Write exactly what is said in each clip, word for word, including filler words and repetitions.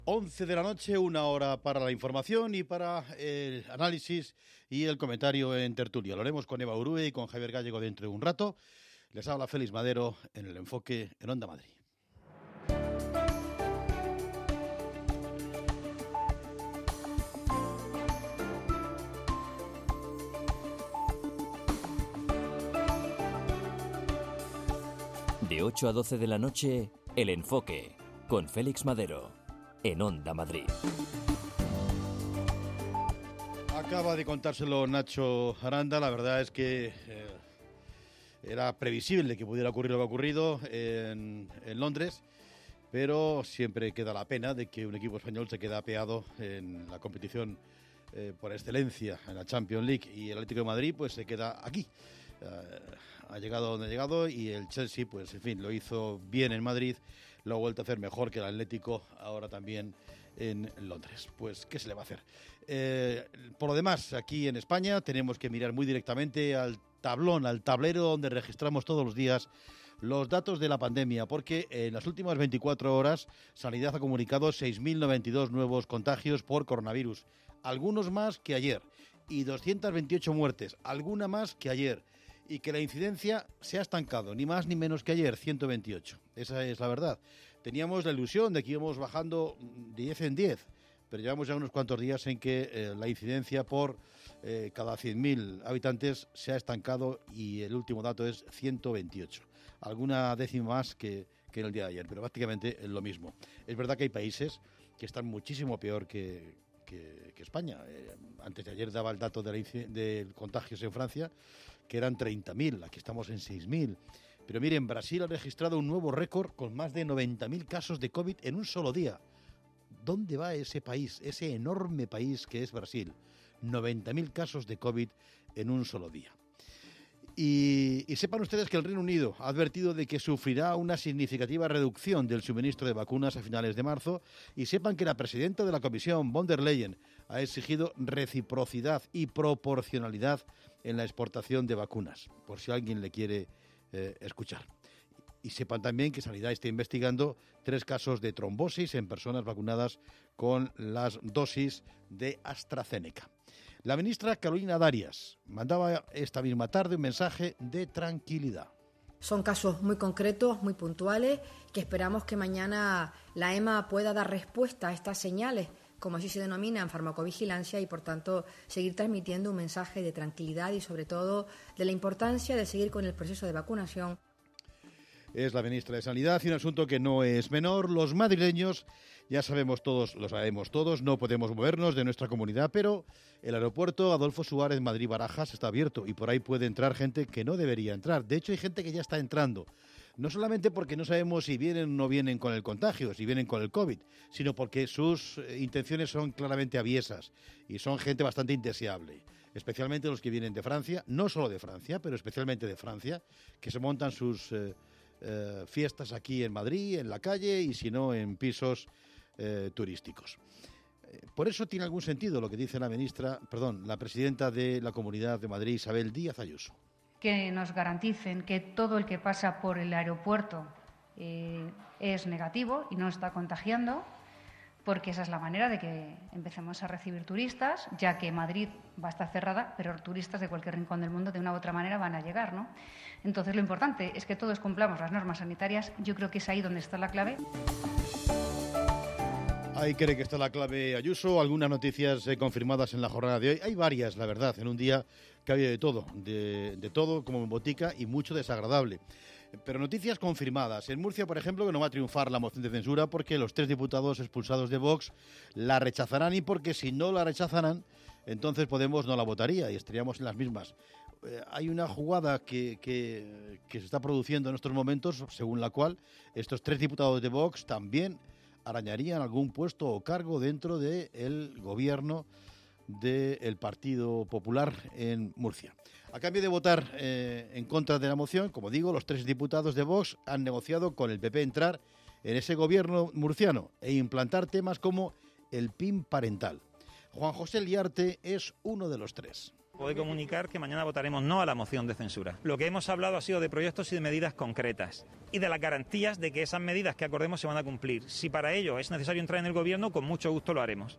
once de la noche, una hora para la información y para el análisis y el comentario en tertulia. Lo haremos con Eva Urue y con Javier Gallego dentro de un rato. Les habla Félix Madero en el Enfoque en Onda Madrid. De ocho a doce de la noche, El Enfoque, con Félix Madero, en Onda Madrid. Acaba de contárselo Nacho Aranda. La verdad es que eh, era previsible que pudiera ocurrir lo que ha ocurrido en, en Londres, pero siempre queda la pena de que un equipo español se queda apeado en la competición eh, por excelencia, en la Champions League, y el Atlético de Madrid pues se queda aquí. Uh, ha llegado donde ha llegado y el Chelsea, pues en fin, lo hizo bien en Madrid, lo ha vuelto a hacer mejor que el Atlético ahora también en Londres. Pues, ¿qué se le va a hacer? Eh, por lo demás, aquí en España tenemos que mirar muy directamente al tablón, al tablero donde registramos todos los días los datos de la pandemia, porque en las últimas veinticuatro horas Sanidad ha comunicado seis mil noventa y dos nuevos contagios por coronavirus, algunos más que ayer, y doscientas veintiocho muertes, alguna más que ayer. Y que la incidencia se ha estancado, ni más ni menos que ayer, ciento veintiocho. Esa es la verdad. Teníamos la ilusión de que íbamos bajando de diez en diez, pero llevamos ya unos cuantos días en que eh, la incidencia por eh, cada cien mil habitantes se ha estancado y el último dato es ciento veintiocho. Alguna décima más que, que en el día de ayer, pero prácticamente es lo mismo. Es verdad que hay países que están muchísimo peor que... Que, que España. Eh, antes de ayer daba el dato de, la, de contagios en Francia, que eran treinta mil, aquí estamos en seis mil. Pero miren, Brasil ha registrado un nuevo récord con más de noventa mil casos de COVID en un solo día. ¿Dónde va ese país, ese enorme país que es Brasil? noventa mil casos de COVID en un solo día. Y, y sepan ustedes que el Reino Unido ha advertido de que sufrirá una significativa reducción del suministro de vacunas a finales de marzo, y sepan que la presidenta de la Comisión, von der Leyen, ha exigido reciprocidad y proporcionalidad en la exportación de vacunas, por si alguien le quiere eh, escuchar. Y sepan también que Sanidad está investigando tres casos de trombosis en personas vacunadas con las dosis de AstraZeneca. La ministra Carolina Darias mandaba esta misma tarde un mensaje de tranquilidad. Son casos muy concretos, muy puntuales, que esperamos que mañana la EMA pueda dar respuesta a estas señales, como así se denomina en farmacovigilancia, y por tanto seguir transmitiendo un mensaje de tranquilidad y sobre todo de la importancia de seguir con el proceso de vacunación. Es la ministra de Sanidad y un asunto que no es menor. Los madrileños, ya sabemos todos, lo sabemos todos, no podemos movernos de nuestra comunidad, pero el aeropuerto Adolfo Suárez Madrid-Barajas está abierto y por ahí puede entrar gente que no debería entrar. De hecho, hay gente que ya está entrando. No solamente porque no sabemos si vienen o no vienen con el contagio, si vienen con el COVID, sino porque sus intenciones son claramente aviesas y son gente bastante indeseable. Especialmente los que vienen de Francia, no solo de Francia, pero especialmente de Francia, que se montan sus... Eh, Eh, fiestas aquí en Madrid, en la calle, y si no, en pisos eh, turísticos. Eh, por eso tiene algún sentido lo que dice la ministra, perdón, la presidenta de la Comunidad de Madrid, Isabel Díaz Ayuso. Que nos garanticen que todo el que pasa por el aeropuerto eh, es negativo y no está contagiando, porque esa es la manera de que empecemos a recibir turistas, ya que Madrid va a estar cerrada, pero turistas de cualquier rincón del mundo de una u otra manera van a llegar, ¿no? Entonces lo importante es que todos cumplamos las normas sanitarias. Yo creo que es ahí donde está la clave. Ahí cree que está la clave Ayuso. Algunas noticias eh, confirmadas en la jornada de hoy. Hay varias, la verdad, en un día que había de todo, de, de todo como en botica y mucho desagradable. Pero noticias confirmadas. En Murcia, por ejemplo, que no va a triunfar la moción de censura porque los tres diputados expulsados de Vox la rechazarán, y porque si no la rechazaran, entonces Podemos no la votaría y estaríamos en las mismas. Eh, hay una jugada que, que, que se está produciendo en estos momentos, según la cual estos tres diputados de Vox también arañarían algún puesto o cargo dentro del gobierno del Partido Popular en Murcia. A cambio de votar eh, en contra de la moción, como digo, los tres diputados de Vox han negociado con el P P entrar en ese gobierno murciano e implantar temas como el P I M parental. Juan José Liarte es uno de los tres. Puedo comunicar que mañana votaremos no a la moción de censura. Lo que hemos hablado ha sido de proyectos y de medidas concretas y de las garantías de que esas medidas que acordemos se van a cumplir. Si para ello es necesario entrar en el gobierno, con mucho gusto lo haremos.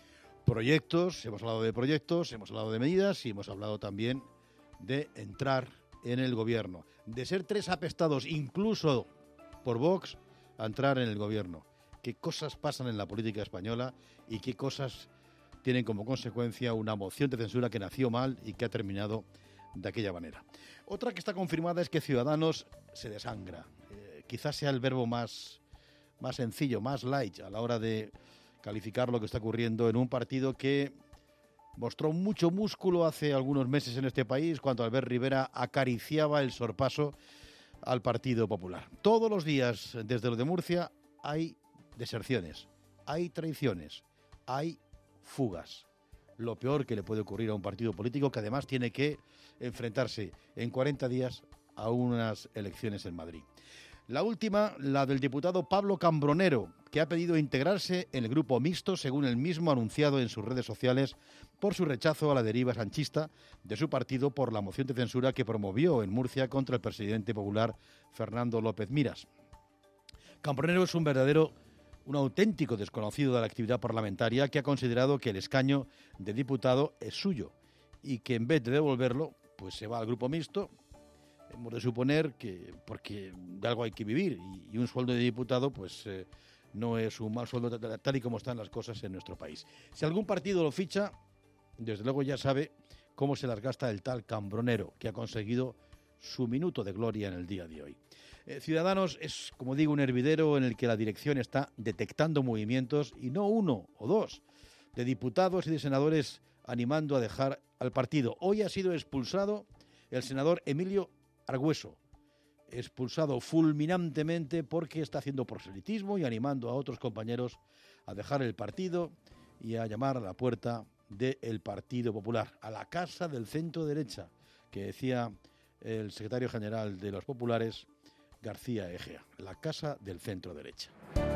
Proyectos, hemos hablado de proyectos, hemos hablado de medidas y hemos hablado también de entrar en el gobierno. De ser tres apestados, incluso por Vox, a entrar en el gobierno. ¿Qué cosas pasan en la política española y qué cosas tienen como consecuencia una moción de censura que nació mal y que ha terminado de aquella manera? Otra que está confirmada es que Ciudadanos se desangra. Eh, quizás sea el verbo más, más sencillo, más light a la hora de calificar lo que está ocurriendo en un partido que mostró mucho músculo hace algunos meses en este país cuando Albert Rivera acariciaba el sorpaso al Partido Popular. Todos los días, desde lo de Murcia, hay deserciones, hay traiciones, hay fugas. Lo peor que le puede ocurrir a un partido político que además tiene que enfrentarse en cuarenta días a unas elecciones en Madrid. La última, la del diputado Pablo Cambronero, que ha pedido integrarse en el grupo mixto, según él mismo ha anunciado en sus redes sociales, por su rechazo a la deriva sanchista de su partido por la moción de censura que promovió en Murcia contra el presidente popular Fernando López Miras. Cambronero es un verdadero, un auténtico desconocido de la actividad parlamentaria que ha considerado que el escaño de diputado es suyo y que en vez de devolverlo, pues se va al grupo mixto. Hemos de suponer que, porque de algo hay que vivir, y, y un sueldo de diputado pues eh, no es un mal sueldo tal y como están las cosas en nuestro país. Si algún partido lo ficha, desde luego ya sabe cómo se las gasta el tal Cambronero, que ha conseguido su minuto de gloria en el día de hoy. Eh, Ciudadanos es, como digo, un hervidero en el que la dirección está detectando movimientos, y no uno o dos, de diputados y de senadores animando a dejar al partido. Hoy ha sido expulsado el senador Emilio Argüeso, expulsado fulminantemente porque está haciendo proselitismo y animando a otros compañeros a dejar el partido y a llamar a la puerta del Partido Popular, a la casa del centro derecha, que decía el secretario general de los populares, García Egea, la casa del centro derecha.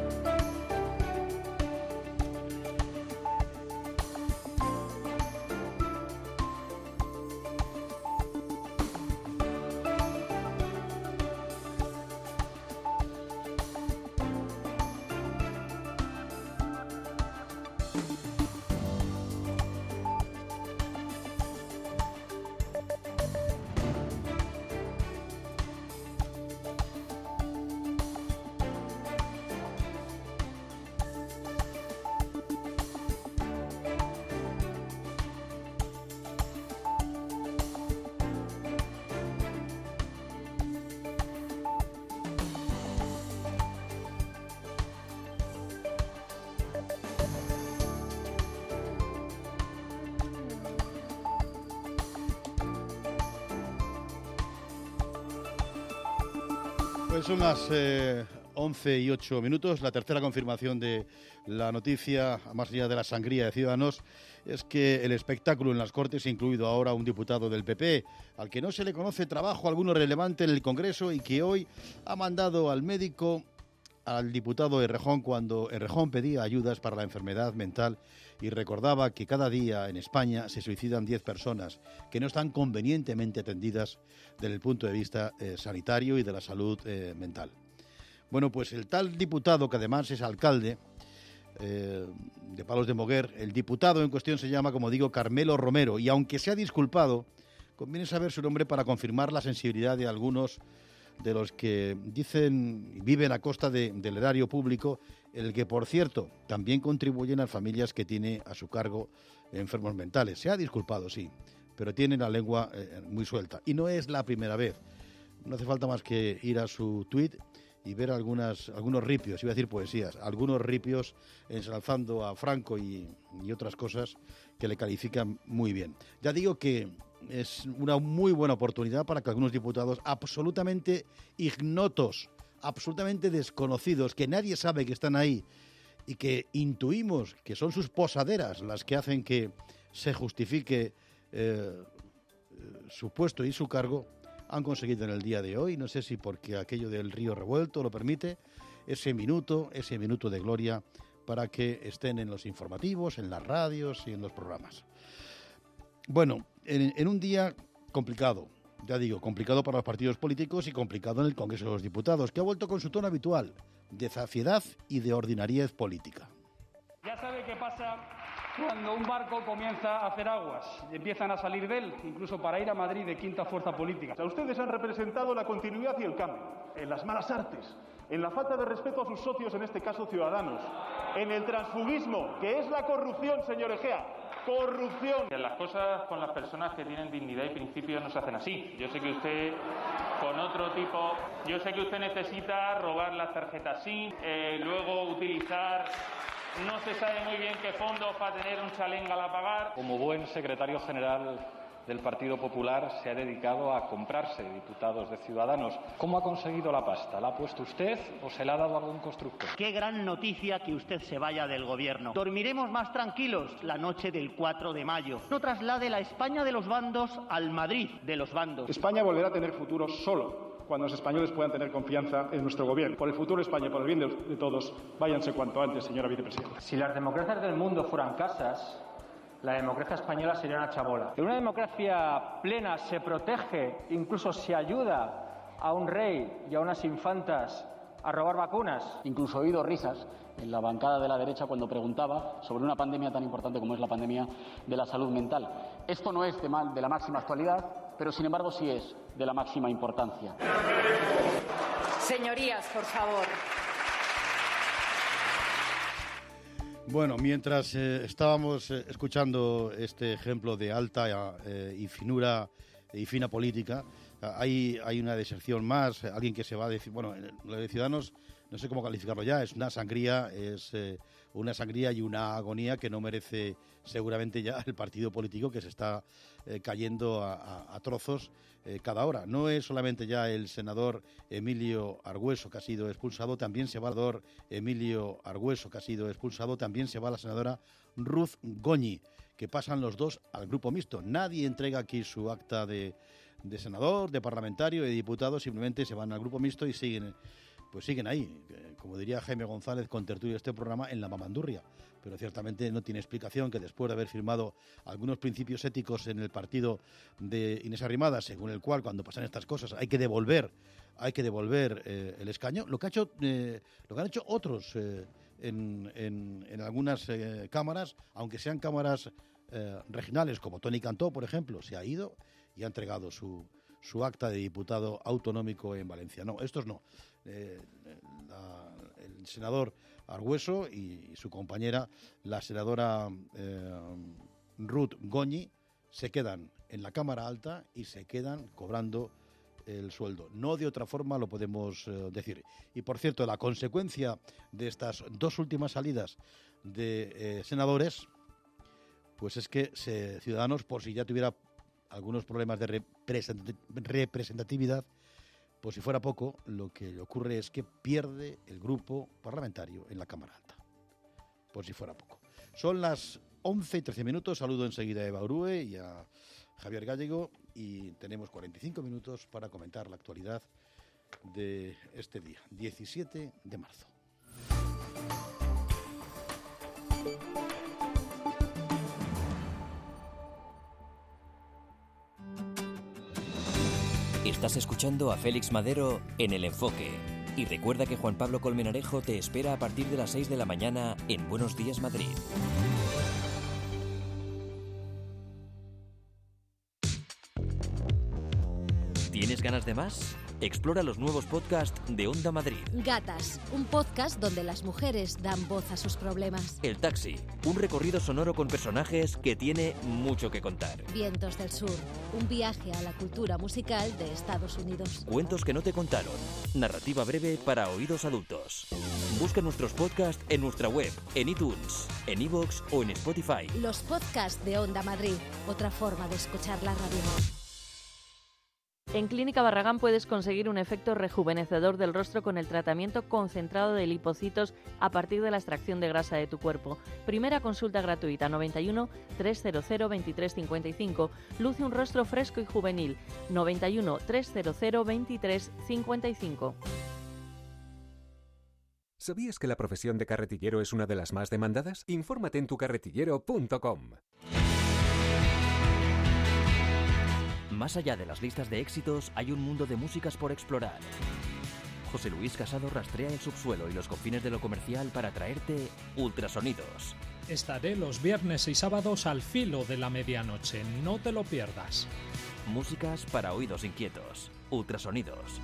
Pues son las eh, once y ocho minutos. La tercera confirmación de la noticia, más allá de la sangría de Ciudadanos, es que el espectáculo en las Cortes, incluido ahora un diputado del P P, al que no se le conoce trabajo alguno relevante en el Congreso y que hoy ha mandado al médico al diputado Errejón cuando Errejón pedía ayudas para la enfermedad mental y recordaba que cada día en España se suicidan diez personas que no están convenientemente atendidas desde el punto de vista eh, sanitario y de la salud eh, mental. Bueno, pues el tal diputado, que además es alcalde eh, de Palos de Moguer, el diputado en cuestión se llama, como digo, Carmelo Romero, y aunque se ha disculpado, conviene saber su nombre para confirmar la sensibilidad de algunos de los que dicen y viven a costa de, del erario público, en el que, por cierto, también contribuyen las familias que tiene a su cargo enfermos mentales. Se ha disculpado, sí, pero tiene la lengua eh, muy suelta. Y no es la primera vez. No hace falta más que ir a su tuit y ver algunas, algunos ripios, iba a decir poesías, algunos ripios ensalzando a Franco y, y otras cosas que le califican muy bien. Ya digo que es una muy buena oportunidad para que algunos diputados absolutamente ignotos, absolutamente desconocidos, que nadie sabe que están ahí y que intuimos que son sus posaderas las que hacen que se justifique eh, su puesto y su cargo, han conseguido en el día de hoy, no sé si porque aquello del río revuelto lo permite, ese minuto, ese minuto de gloria para que estén en los informativos, en las radios y en los programas. Bueno, en, en un día complicado, ya digo, complicado para los partidos políticos y complicado en el Congreso de los Diputados, que ha vuelto con su tono habitual de zafiedad y de ordinariez política. Ya sabe qué pasa cuando un barco comienza a hacer aguas y empiezan a salir de él, incluso para ir a Madrid de quinta fuerza política. O sea, ustedes han representado la continuidad y el cambio, en las malas artes, en la falta de respeto a sus socios, en este caso ciudadanos, en el transfugismo, que es la corrupción, señor Egea. Corrupción. Las cosas con las personas que tienen dignidad y principios no se hacen así. Yo sé que usted, con otro tipo, yo sé que usted necesita robar las tarjetas SIM, eh, luego utilizar, no se sabe muy bien qué fondos para tener un chalengal a pagar. Como buen secretario general del Partido Popular se ha dedicado a comprarse diputados de Ciudadanos. ¿Cómo ha conseguido la pasta? ¿La ha puesto usted o se la ha dado a algún constructor? Qué gran noticia que usted se vaya del gobierno. Dormiremos más tranquilos la noche del cuatro de mayo. No traslade la España de los bandos al Madrid de los bandos. España volverá a tener futuro solo cuando los españoles puedan tener confianza en nuestro gobierno. Por el futuro de España, por el bien de, de todos, váyanse cuanto antes, señora vicepresidenta. Si las democracias del mundo fueran casas, la democracia española sería una chabola. En una democracia plena se protege, incluso se ayuda a un rey y a unas infantas a robar vacunas. Incluso he oído risas en la bancada de la derecha cuando preguntaba sobre una pandemia tan importante como es la pandemia de la salud mental. Esto no es de, mal, de la máxima actualidad, pero sin embargo sí es de la máxima importancia. Señorías, por favor. Bueno, mientras eh, estábamos eh, escuchando este ejemplo de alta eh, y finura y fina política, hay, hay una deserción más, alguien que se va a decir, bueno, lo de Ciudadanos, no sé cómo calificarlo ya, es una sangría, es eh, una sangría y una agonía que no merece seguramente ya el partido político, que se está eh, cayendo a, a, a trozos eh, cada hora. No es solamente ya el senador Emilio Argüeso que ha sido expulsado, también se va el senador Emilio Argüeso que ha sido expulsado, también se va la senadora Ruth Goñi, que pasan los dos al grupo mixto. Nadie entrega aquí su acta de, de senador, de parlamentario, de diputado, simplemente se van al grupo mixto y siguen, pues siguen ahí, como diría Jaime González, contertulio de este programa, en la mamandurria. Pero ciertamente no tiene explicación que después de haber firmado algunos principios éticos en el partido de Inés Arrimadas, según el cual cuando pasan estas cosas hay que devolver, hay que devolver eh, el escaño, lo que ha hecho, eh, lo que han hecho otros eh, en, en, en algunas eh, cámaras, aunque sean cámaras eh, regionales, como Toni Cantó, por ejemplo, se ha ido y ha entregado su, su acta de diputado autonómico en Valencia. No, estos no. Eh, la, el senador Argüeso y, y su compañera, la senadora eh, Ruth Goñi, se quedan en la Cámara Alta y se quedan cobrando el sueldo. No de otra forma lo podemos eh, decir. Y por cierto, la consecuencia de estas dos últimas salidas de eh, senadores, pues es que se, Ciudadanos, por si ya tuviera algunos problemas de representatividad, pues si fuera poco, lo que le ocurre es que pierde el grupo parlamentario en la Cámara Alta. Por si fuera poco. Son las once y trece minutos. Saludo enseguida a Eva Urue y a Javier Gallego y tenemos cuarenta y cinco minutos para comentar la actualidad de este día, diecisiete de marzo. Estás escuchando a Félix Madero en El Enfoque. Y recuerda que Juan Pablo Colmenarejo te espera a partir de las seis de la mañana en Buenos Días Madrid. ¿Tienes ganas de más? Explora los nuevos podcasts de Onda Madrid. Gatas, un podcast donde las mujeres dan voz a sus problemas. El Taxi, un recorrido sonoro con personajes que tiene mucho que contar. Vientos del Sur, un viaje a la cultura musical de Estados Unidos. Cuentos que no te contaron, narrativa breve para oídos adultos. Busca nuestros podcasts en nuestra web, en iTunes, en iVoox o en Spotify. Los podcasts de Onda Madrid, otra forma de escuchar la radio. En Clínica Barragán puedes conseguir un efecto rejuvenecedor del rostro con el tratamiento concentrado de lipocitos a partir de la extracción de grasa de tu cuerpo. Primera consulta gratuita noventa y uno, trescientos veintitrés cincuenta y cinco. Luce un rostro fresco y juvenil noventa y uno, trescientos veintitrés cincuenta y cinco. ¿Sabías que la profesión de carretillero es una de las más demandadas? Infórmate en tu carretillero punto com. Más allá de las listas de éxitos, hay un mundo de músicas por explorar. José Luis Casado rastrea el subsuelo y los confines de lo comercial para traerte Ultrasonidos. Estaré los viernes y sábados al filo de la medianoche, no te lo pierdas. Músicas para oídos inquietos. Ultrasonidos.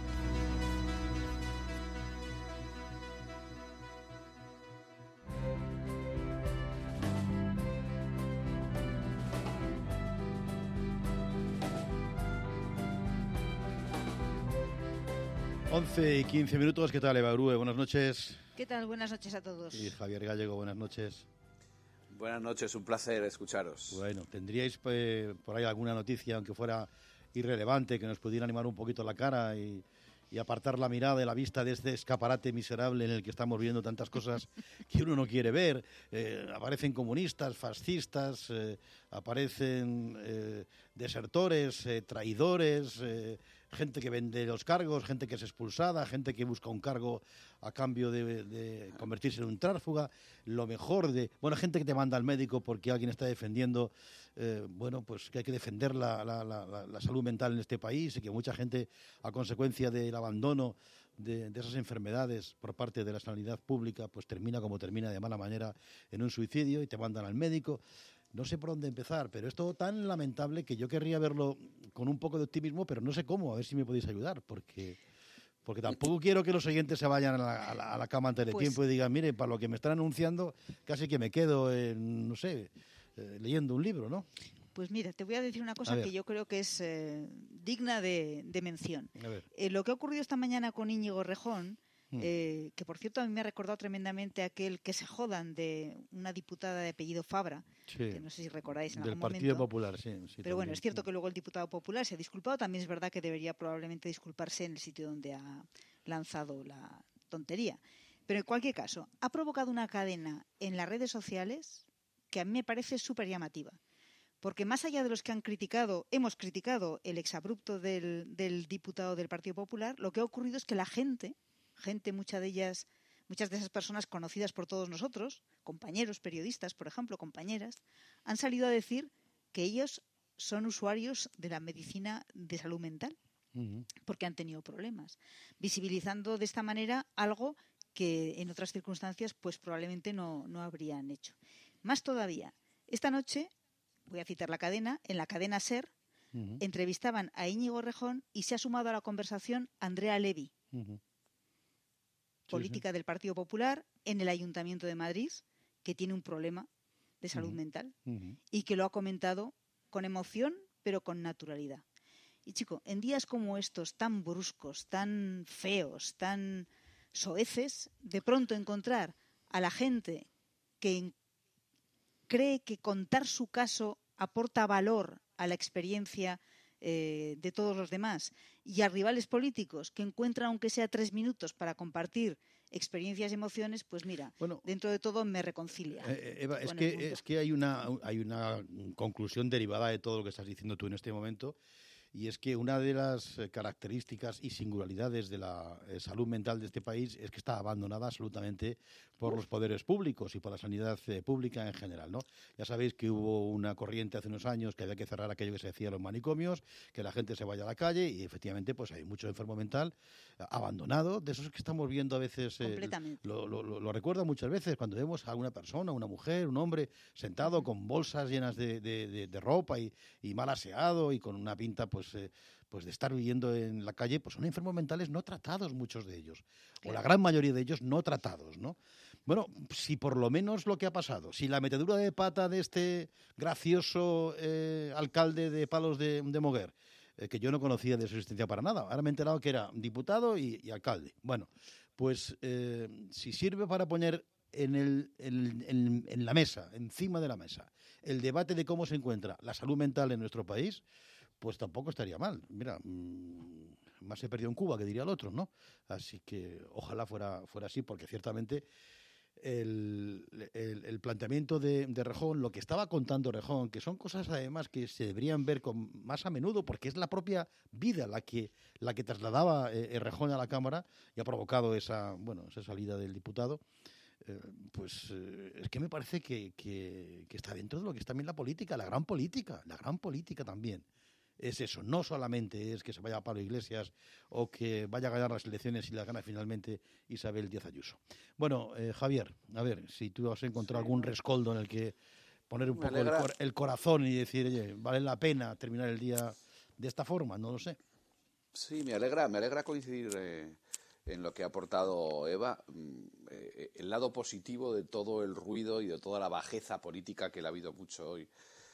once y quince minutos, ¿qué tal, Eva Grue? Buenas noches. ¿Qué tal? Buenas noches a todos. Y Javier Gallego, buenas noches. Buenas noches, un placer escucharos. Bueno, ¿tendríais eh, por ahí alguna noticia, aunque fuera irrelevante, que nos pudiera animar un poquito la cara y, y apartar la mirada y la vista de este escaparate miserable en el que estamos viendo tantas cosas que uno no quiere ver? Eh, aparecen comunistas, fascistas, eh, aparecen eh, desertores, eh, traidores, eh, gente que vende los cargos, gente que es expulsada, gente que busca un cargo a cambio de, de convertirse en un tránsfuga, lo mejor de... Bueno, gente que te manda al médico porque alguien está defendiendo, eh, bueno, pues que hay que defender la, la, la, la salud mental en este país y que mucha gente, a consecuencia del abandono de, de esas enfermedades por parte de la sanidad pública, pues termina como termina, de mala manera, en un suicidio y te mandan al médico. No sé por dónde empezar, pero es todo tan lamentable que yo querría verlo con un poco de optimismo, pero no sé cómo, a ver si me podéis ayudar, porque porque tampoco quiero que los oyentes se vayan a la, a la, a la cama antes de pues, tiempo y digan, mire, para lo que me están anunciando, casi que me quedo, en, no sé, eh, leyendo un libro, ¿no? Pues mira, te voy a decir una cosa que yo creo que es eh, digna de, de mención. Eh, lo que ha ocurrido esta mañana con Íñigo Errejón, Eh, que por cierto a mí me ha recordado tremendamente aquel que se jodan de una diputada de apellido Fabra, sí, que no sé si recordáis en del algún Partido momento. Popular, sí, sí. Pero también. Bueno, es cierto que luego el diputado popular se ha disculpado, también es verdad que debería probablemente disculparse en el sitio donde ha lanzado la tontería. Pero en cualquier caso, ha provocado una cadena en las redes sociales que a mí me parece súper llamativa. Porque más allá de los que han criticado, hemos criticado el exabrupto del, del diputado del Partido Popular, lo que ha ocurrido es que la gente... gente, muchas de ellas, muchas de esas personas conocidas por todos nosotros, compañeros periodistas, por ejemplo, compañeras, han salido a decir que ellos son usuarios de la medicina de salud mental, uh-huh. porque han tenido problemas, visibilizando de esta manera algo que en otras circunstancias pues probablemente no, no habrían hecho. Más todavía, esta noche, voy a citar la cadena, en la cadena SER, uh-huh. entrevistaban a Íñigo Errejón y se ha sumado a la conversación Andrea Levy, uh-huh. política sí, sí. del Partido Popular en el Ayuntamiento de Madrid, que tiene un problema de salud uh-huh. mental uh-huh. y que lo ha comentado con emoción, pero con naturalidad. Y chico, en días como estos, tan bruscos, tan feos, tan soeces, de pronto encontrar a la gente que cree que contar su caso aporta valor a la experiencia Eh, de todos los demás, y a rivales políticos que encuentran aunque sea tres minutos para compartir experiencias y emociones, pues mira, bueno, dentro de todo me reconcilia. Eh, Eva, es que, es que hay una, hay una conclusión derivada de todo lo que estás diciendo tú en este momento, y es que una de las características y singularidades de la eh, salud mental de este país es que está abandonada absolutamente por Uf. los poderes públicos y por la sanidad eh, pública en general, ¿no? Ya sabéis que hubo una corriente hace unos años que había que cerrar aquello que se decía en los manicomios, que la gente se vaya a la calle, y efectivamente pues hay mucho enfermo mental abandonado, de esos que estamos viendo a veces. Eh, Completamente. Lo, lo, lo, lo recuerdo muchas veces cuando vemos a una persona, una mujer, un hombre sentado uh-huh. con bolsas llenas de, de, de, de ropa y, y mal aseado y con una pinta pues Eh, pues de estar viviendo en la calle, pues son enfermos mentales no tratados, muchos de ellos, claro. o la gran mayoría de ellos no tratados, ¿no? Bueno, si por lo menos lo que ha pasado, si la metedura de pata de este gracioso eh, alcalde de Palos de, de Moguer, eh, que yo no conocía de su existencia para nada, ahora me he enterado que era diputado y, y alcalde, bueno, pues eh, si sirve para poner en, el, en, en, en la mesa, encima de la mesa, el debate de cómo se encuentra la salud mental en nuestro país, pues tampoco estaría mal. Mira, mmm, más se perdió en Cuba, que diría el otro, ¿no? Así que ojalá fuera, fuera así, porque ciertamente el, el, el planteamiento de, de Errejón, lo que estaba contando Errejón, que son cosas además que se deberían ver con, más a menudo, porque es la propia vida la que, la que trasladaba eh, Errejón a la Cámara y ha provocado esa, bueno, esa salida del diputado. Eh, pues eh, es que me parece que, que, que está dentro de lo que es también la política, la gran política, la gran política también. es eso, no solamente es que se vaya a Pablo Iglesias o que vaya a ganar las elecciones y las gana finalmente Isabel Díaz Ayuso. Bueno, eh, Javier, a ver, si tú has encontrado sí. algún rescoldo en el que poner un Me poco el, cor el corazón y decir, oye, vale la pena terminar el día de esta forma, no lo sé. Sí, me alegra, me alegra coincidir eh, en lo que ha aportado Eva, eh, el lado positivo de todo el ruido y de toda la bajeza política que le ha habido mucho hoy.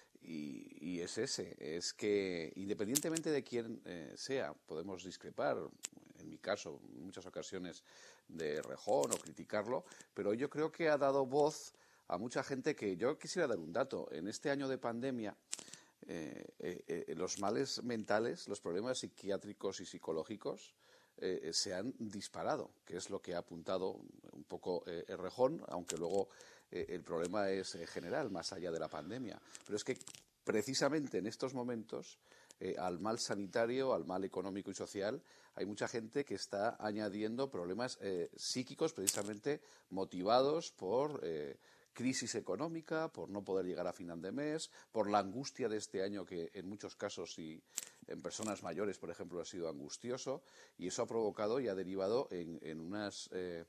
Y, y es ese, es que independientemente de quién eh, sea, podemos discrepar, en mi caso, en muchas ocasiones, de Rejón o criticarlo, pero yo creo que ha dado voz a mucha gente que yo quisiera dar un dato. En este año de pandemia, eh, eh, eh, los males mentales, los problemas psiquiátricos y psicológicos eh, se han disparado, que es lo que ha apuntado un poco eh, Errejón, aunque luego eh, el problema es eh, general, más allá de la pandemia. Pero es que precisamente en estos momentos, eh, al mal sanitario, al mal económico y social, hay mucha gente que está añadiendo problemas eh, psíquicos precisamente motivados por eh, crisis económica, por no poder llegar a final de mes, por la angustia de este año que en muchos casos y en personas mayores, por ejemplo, ha sido angustioso, y eso ha provocado y ha derivado en, en unas eh,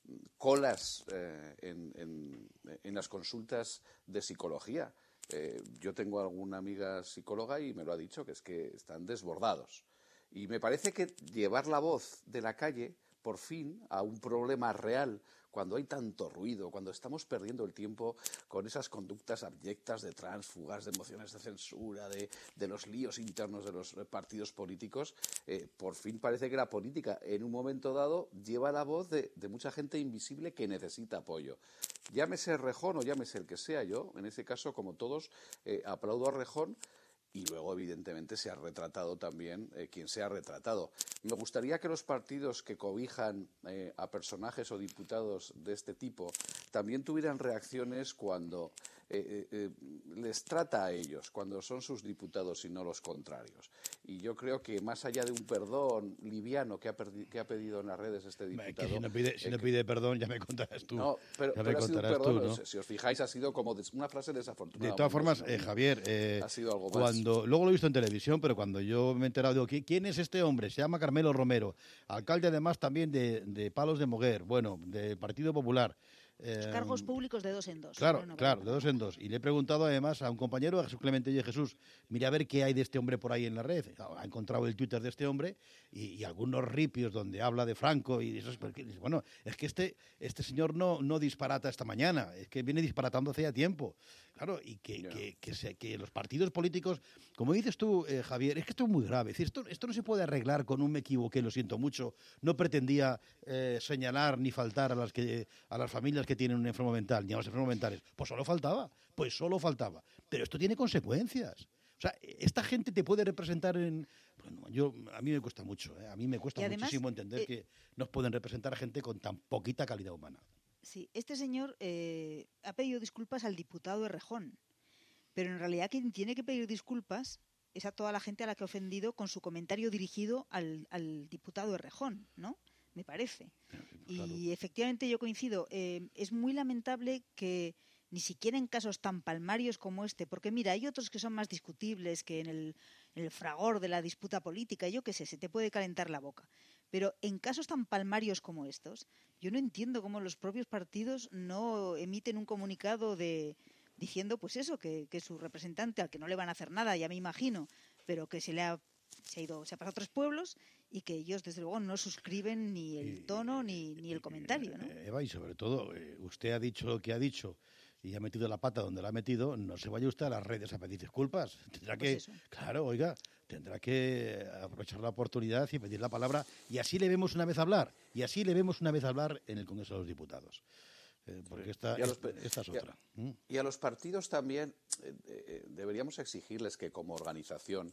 colas eh, en, en, en las consultas de psicología. Eh, yo tengo alguna amiga psicóloga y me lo ha dicho, que es que están desbordados. Y me parece que llevar la voz de la calle, por fin, a un problema real, cuando hay tanto ruido, cuando estamos perdiendo el tiempo con esas conductas abyectas de tránsfugas, de mociones de censura, de, de los líos internos de los partidos políticos, eh, por fin parece que la política, en un momento dado, lleva la voz de, de mucha gente invisible que necesita apoyo. Llámese Rejón o llámese el que sea, yo, en ese caso, como todos, eh, aplaudo a Rejón. Y luego, evidentemente, se ha retratado también eh, quien se ha retratado. Me gustaría que los partidos que cobijan eh, a personajes o diputados de este tipo también tuvieran reacciones cuando eh, eh, les trata a ellos, cuando son sus diputados y no los contrarios. Y yo creo que más allá de un perdón liviano que ha, que ha pedido en las redes este diputado... Que si no pide, si eh, no pide perdón, ya me contarás tú. No, pero, ya pero me ha sido un contarás perdón, tú, ¿no? no sé, si os fijáis, ha sido como una frase desafortunada. De todas formas, eh, Javier, eh, ha sido algo más. Cuando, luego lo he visto en televisión, pero cuando yo me he enterado, digo, ¿quién es este hombre? Se llama Carmelo Romero, alcalde además también de, de Palos de Moguer, bueno, del Partido Popular. Los eh, cargos públicos de dos en dos. Claro, no claro, de dos en dos. Y le he preguntado además a un compañero, a Jesús Clemente, oye Jesús, mira a ver qué hay de este hombre por ahí en la red. Ha encontrado el Twitter de este hombre y, y algunos ripios donde habla de Franco y eso. Bueno, es que este, este señor no, no disparata esta mañana, es que viene disparatando hace ya tiempo. Claro, y que, yeah. que, que, se, que los partidos políticos, como dices tú, eh, Javier, es que esto es muy grave. Es decir, esto, esto no se puede arreglar con un me equivoqué, lo siento mucho. No pretendía eh, señalar ni faltar a las, que, a las familias que tienen un enfermo mental, ni a los enfermos mentales. Pues solo faltaba, pues solo faltaba. Pero esto tiene consecuencias. O sea, esta gente te puede representar en... Bueno, yo, a mí me cuesta mucho, ¿eh? A mí me cuesta además, muchísimo entender eh, que nos pueden representar gente con tan poquita calidad humana. Sí, este señor eh, ha pedido disculpas al diputado Errejón, pero en realidad quien tiene que pedir disculpas es a toda la gente a la que ha ofendido con su comentario dirigido al, al diputado Errejón, ¿no? Me parece. Claro. Y efectivamente yo coincido. Eh, es muy lamentable que ni siquiera en casos tan palmarios como este, porque mira, hay otros que son más discutibles, que en el, en el fragor de la disputa política, yo qué sé, se te puede calentar la boca. Pero en casos tan palmarios como estos, yo no entiendo cómo los propios partidos no emiten un comunicado de diciendo, pues eso, que, que su representante, al que no le van a hacer nada, ya me imagino, pero que se le ha, se ha ido, se ha pasado a otros pueblos y que ellos, desde luego, no suscriben ni el tono ni, ni el comentario, ¿no? Eva, y sobre todo, eh, usted ha dicho lo que ha dicho y ha metido la pata donde la ha metido, no se vaya usted a las redes a pedir disculpas. Tendrá que, pues claro, oiga, tendrá que aprovechar la oportunidad y pedir la palabra, y así le vemos una vez hablar, y así le vemos una vez hablar en el Congreso de los Diputados. Eh, porque esta, y los, esta es otra. Y a, y a los partidos también eh, eh, deberíamos exigirles que como organización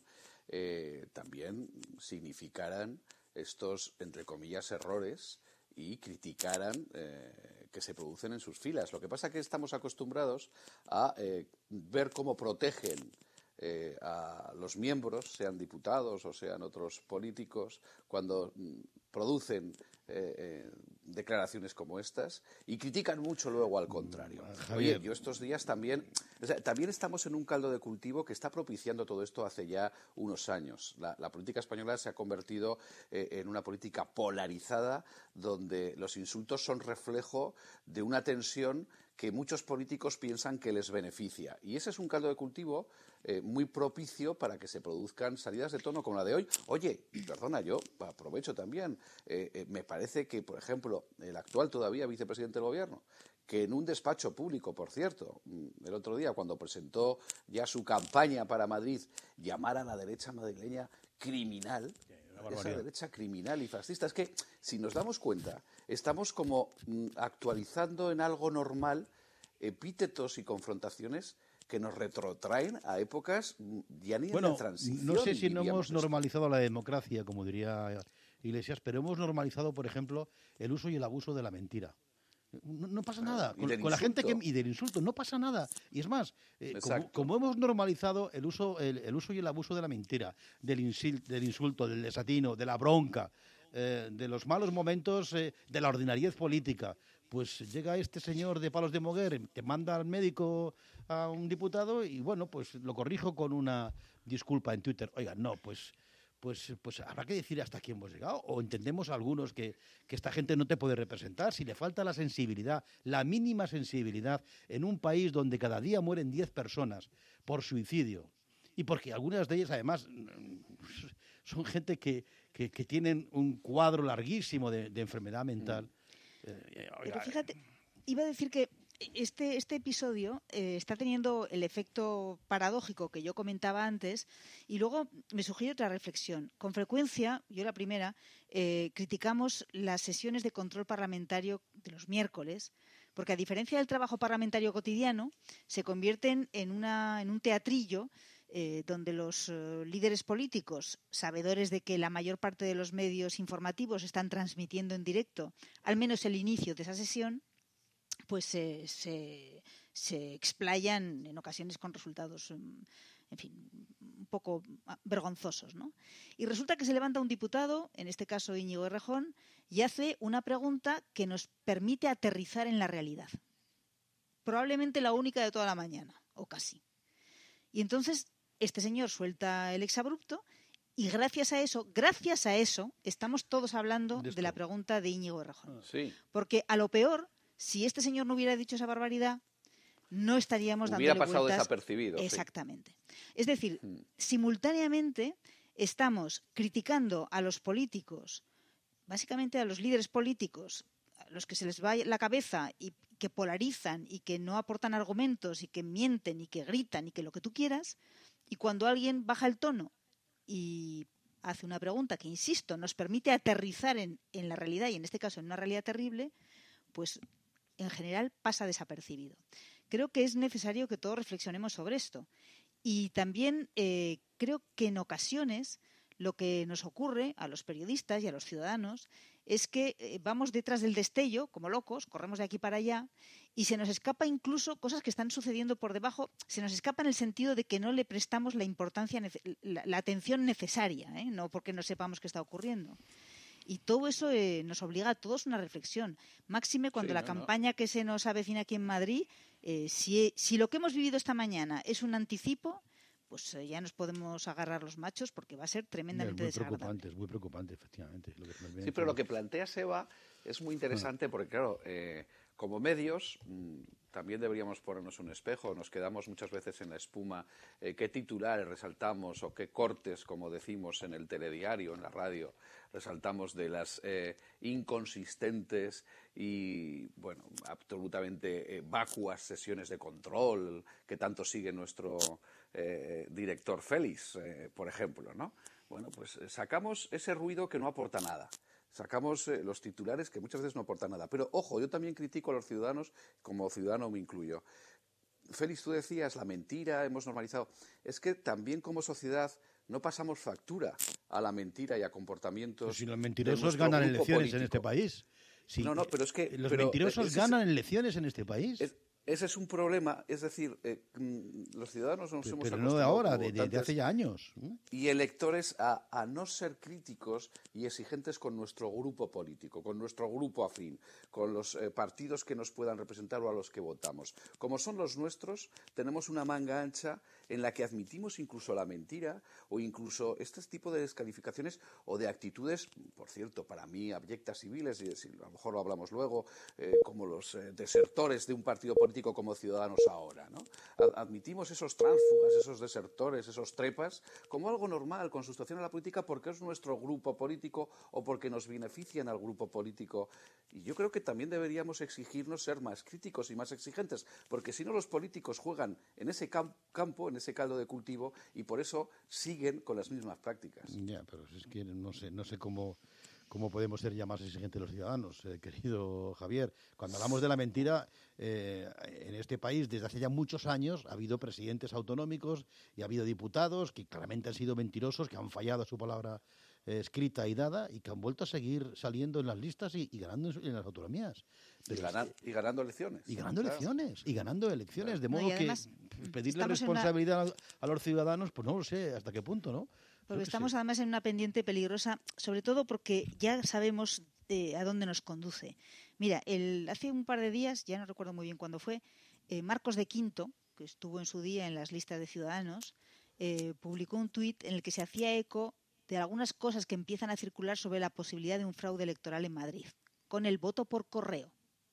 eh, también significaran estos, entre comillas, errores y criticaran eh, que se producen en sus filas. Lo que pasa es que estamos acostumbrados a eh, ver cómo protegen eh, a los miembros, sean diputados o sean otros políticos, cuando mm, producen eh, eh, declaraciones como estas y critican mucho luego al contrario. Oye, yo estos días también, o sea, también estamos en un caldo de cultivo que está propiciando todo esto hace ya unos años. La, la política española se ha convertido eh, en una política polarizada donde los insultos son reflejo de una tensión que muchos políticos piensan que les beneficia. Y ese es un caldo de cultivo eh, muy propicio para que se produzcan salidas de tono como la de hoy. Oye, y perdona, yo aprovecho también. Eh, eh, me parece que, por ejemplo, el actual todavía vicepresidente del Gobierno, que en un despacho público, por cierto, el otro día, cuando presentó ya su campaña para Madrid, llamara a la derecha madrileña criminal, esa derecha criminal y fascista. Es que, si nos damos cuenta, estamos como mm, actualizando en algo normal epítetos y confrontaciones que nos retrotraen a épocas ya ni bueno, en la transición. No sé si no hemos normalizado la democracia, como diría Iglesias, pero hemos normalizado, por ejemplo, el uso y el abuso de la mentira. No, no pasa nada. Con, con la gente que, y del insulto, no pasa nada. Y es más, eh, como, como hemos normalizado el uso, el, el uso y el abuso de la mentira, del, insil, del insulto, del desatino, de la bronca, eh, de los malos momentos, eh, de la ordinariez política, pues llega este señor de Palos de Moguer, te manda al médico a un diputado y bueno, pues lo corrijo con una disculpa en Twitter. Oiga, no, pues... Pues, pues habrá que decir hasta aquí hemos llegado, o entendemos algunos que, que esta gente no te puede representar, si le falta la sensibilidad, la mínima sensibilidad, en un país donde cada día mueren diez personas por suicidio, y porque algunas de ellas además son gente que, que, que tienen un cuadro larguísimo de, de enfermedad mental. Mm. Eh, Pero fíjate, iba a decir que Este, este episodio eh, está teniendo el efecto paradójico que yo comentaba antes y luego me sugiere otra reflexión. Con frecuencia, yo la primera, eh, criticamos las sesiones de control parlamentario de los miércoles porque, a diferencia del trabajo parlamentario cotidiano, se convierten en, una, en un teatrillo eh, donde los eh, líderes políticos, sabedores de que la mayor parte de los medios informativos están transmitiendo en directo al menos el inicio de esa sesión, pues eh, se, se explayan en ocasiones con resultados, en fin, un poco vergonzosos, ¿no? Y resulta que se levanta un diputado, en este caso Íñigo Errejón, y hace una pregunta que nos permite aterrizar en la realidad. Probablemente la única de toda la mañana, o casi. Y entonces este señor suelta el exabrupto y gracias a eso, gracias a eso, estamos todos hablando de, de la pregunta de Íñigo Errejón. Sí. Porque a lo peor, si este señor no hubiera dicho esa barbaridad, no estaríamos dándole vueltas. Hubiera pasado vueltas. desapercibido. Exactamente. Sí. Es decir, mm. simultáneamente estamos criticando a los políticos, básicamente a los líderes políticos, a los que se les va la cabeza y que polarizan y que no aportan argumentos y que mienten y que gritan y que lo que tú quieras, y cuando alguien baja el tono y hace una pregunta que, insisto, nos permite aterrizar en, en la realidad, y en este caso en una realidad terrible, pues en general pasa desapercibido. Creo que es necesario que todos reflexionemos sobre esto. Y también eh, creo que en ocasiones lo que nos ocurre a los periodistas y a los ciudadanos es que eh, vamos detrás del destello, como locos, corremos de aquí para allá, y se nos escapa incluso cosas que están sucediendo por debajo, se nos escapa en el sentido de que no le prestamos la importancia, la, la atención necesaria, ¿eh? No porque no sepamos qué está ocurriendo. Y todo eso eh, nos obliga a todos a una reflexión. Máxime cuando sí, la no, campaña no. que se nos avecina aquí en Madrid, eh, si, si lo que hemos vivido esta mañana es un anticipo, pues eh, ya nos podemos agarrar los machos porque va a ser tremendamente es muy desagradable. Preocupante, es muy preocupante, efectivamente. Lo que sí, pero lo que plantea Seba es muy interesante porque, claro, eh, como medios mmm, también deberíamos ponernos un espejo. Nos quedamos muchas veces en la espuma. Eh, ¿Qué titulares resaltamos o qué cortes, como decimos en el telediario, en la radio, resaltamos de las eh, inconsistentes y, bueno, absolutamente eh, vacuas sesiones de control que tanto sigue nuestro eh, director Félix, eh, por ejemplo, ¿no? Bueno, pues eh, sacamos ese ruido que no aporta nada. Sacamos eh, los titulares que muchas veces no aportan nada. Pero, ojo, yo también critico a los ciudadanos, como ciudadano me incluyo. Félix, tú decías, la mentira, hemos normalizado. Es que también como sociedad no pasamos factura a la mentira y a comportamientos. Pero si los mentirosos ganan elecciones político. en este país. Si no, no, pero es que... Los pero mentirosos es, ganan elecciones en este país. Es, Ese es un problema, es decir, eh, los ciudadanos nos pero, hemos pero no de ahora, de, de, de hace ya ya años. Y electores a, a no ser críticos y exigentes con nuestro grupo político, con nuestro grupo afín, con los eh, partidos que nos puedan representar o a los que votamos. Como son los nuestros, tenemos una manga ancha en la que admitimos incluso la mentira o incluso este tipo de descalificaciones o de actitudes, por cierto, para mí abyectas civiles, y a lo mejor lo hablamos luego, eh, como los eh, desertores de un partido político como Ciudadanos ahora, ¿no? Admitimos esos tránsfugas, esos desertores, esos trepas, como algo normal con su situación en la política porque es nuestro grupo político o porque nos benefician al grupo político. Y yo creo que también deberíamos exigirnos ser más críticos y más exigentes, porque si no los políticos juegan en ese camp campo, en ese caldo de cultivo, y por eso siguen con las mismas prácticas. Ya, pero es que no sé, no sé cómo... ¿Cómo podemos ser ya más exigentes los ciudadanos, eh, querido Javier? Cuando hablamos de la mentira, eh, en este país desde hace ya muchos años ha habido presidentes autonómicos y ha habido diputados que claramente han sido mentirosos, que han fallado a su palabra eh, escrita y dada y que han vuelto a seguir saliendo en las listas y, y ganando en, en las autonomías. Y, ganar, y ganando elecciones. Y ganando claro. elecciones, y ganando elecciones. Claro. De modo no, además, que pedirle responsabilidad una... a los ciudadanos, pues no lo sé hasta qué punto, ¿no? Porque estamos sí. además en una pendiente peligrosa, sobre todo porque ya sabemos eh, a dónde nos conduce. Mira, el, hace un par de días, ya no recuerdo muy bien cuándo fue, eh, Marcos de Quinto, que estuvo en su día en las listas de Ciudadanos, eh, publicó un tuit en el que se hacía eco de algunas cosas que empiezan a circular sobre la posibilidad de un fraude electoral en Madrid, con el voto por correo.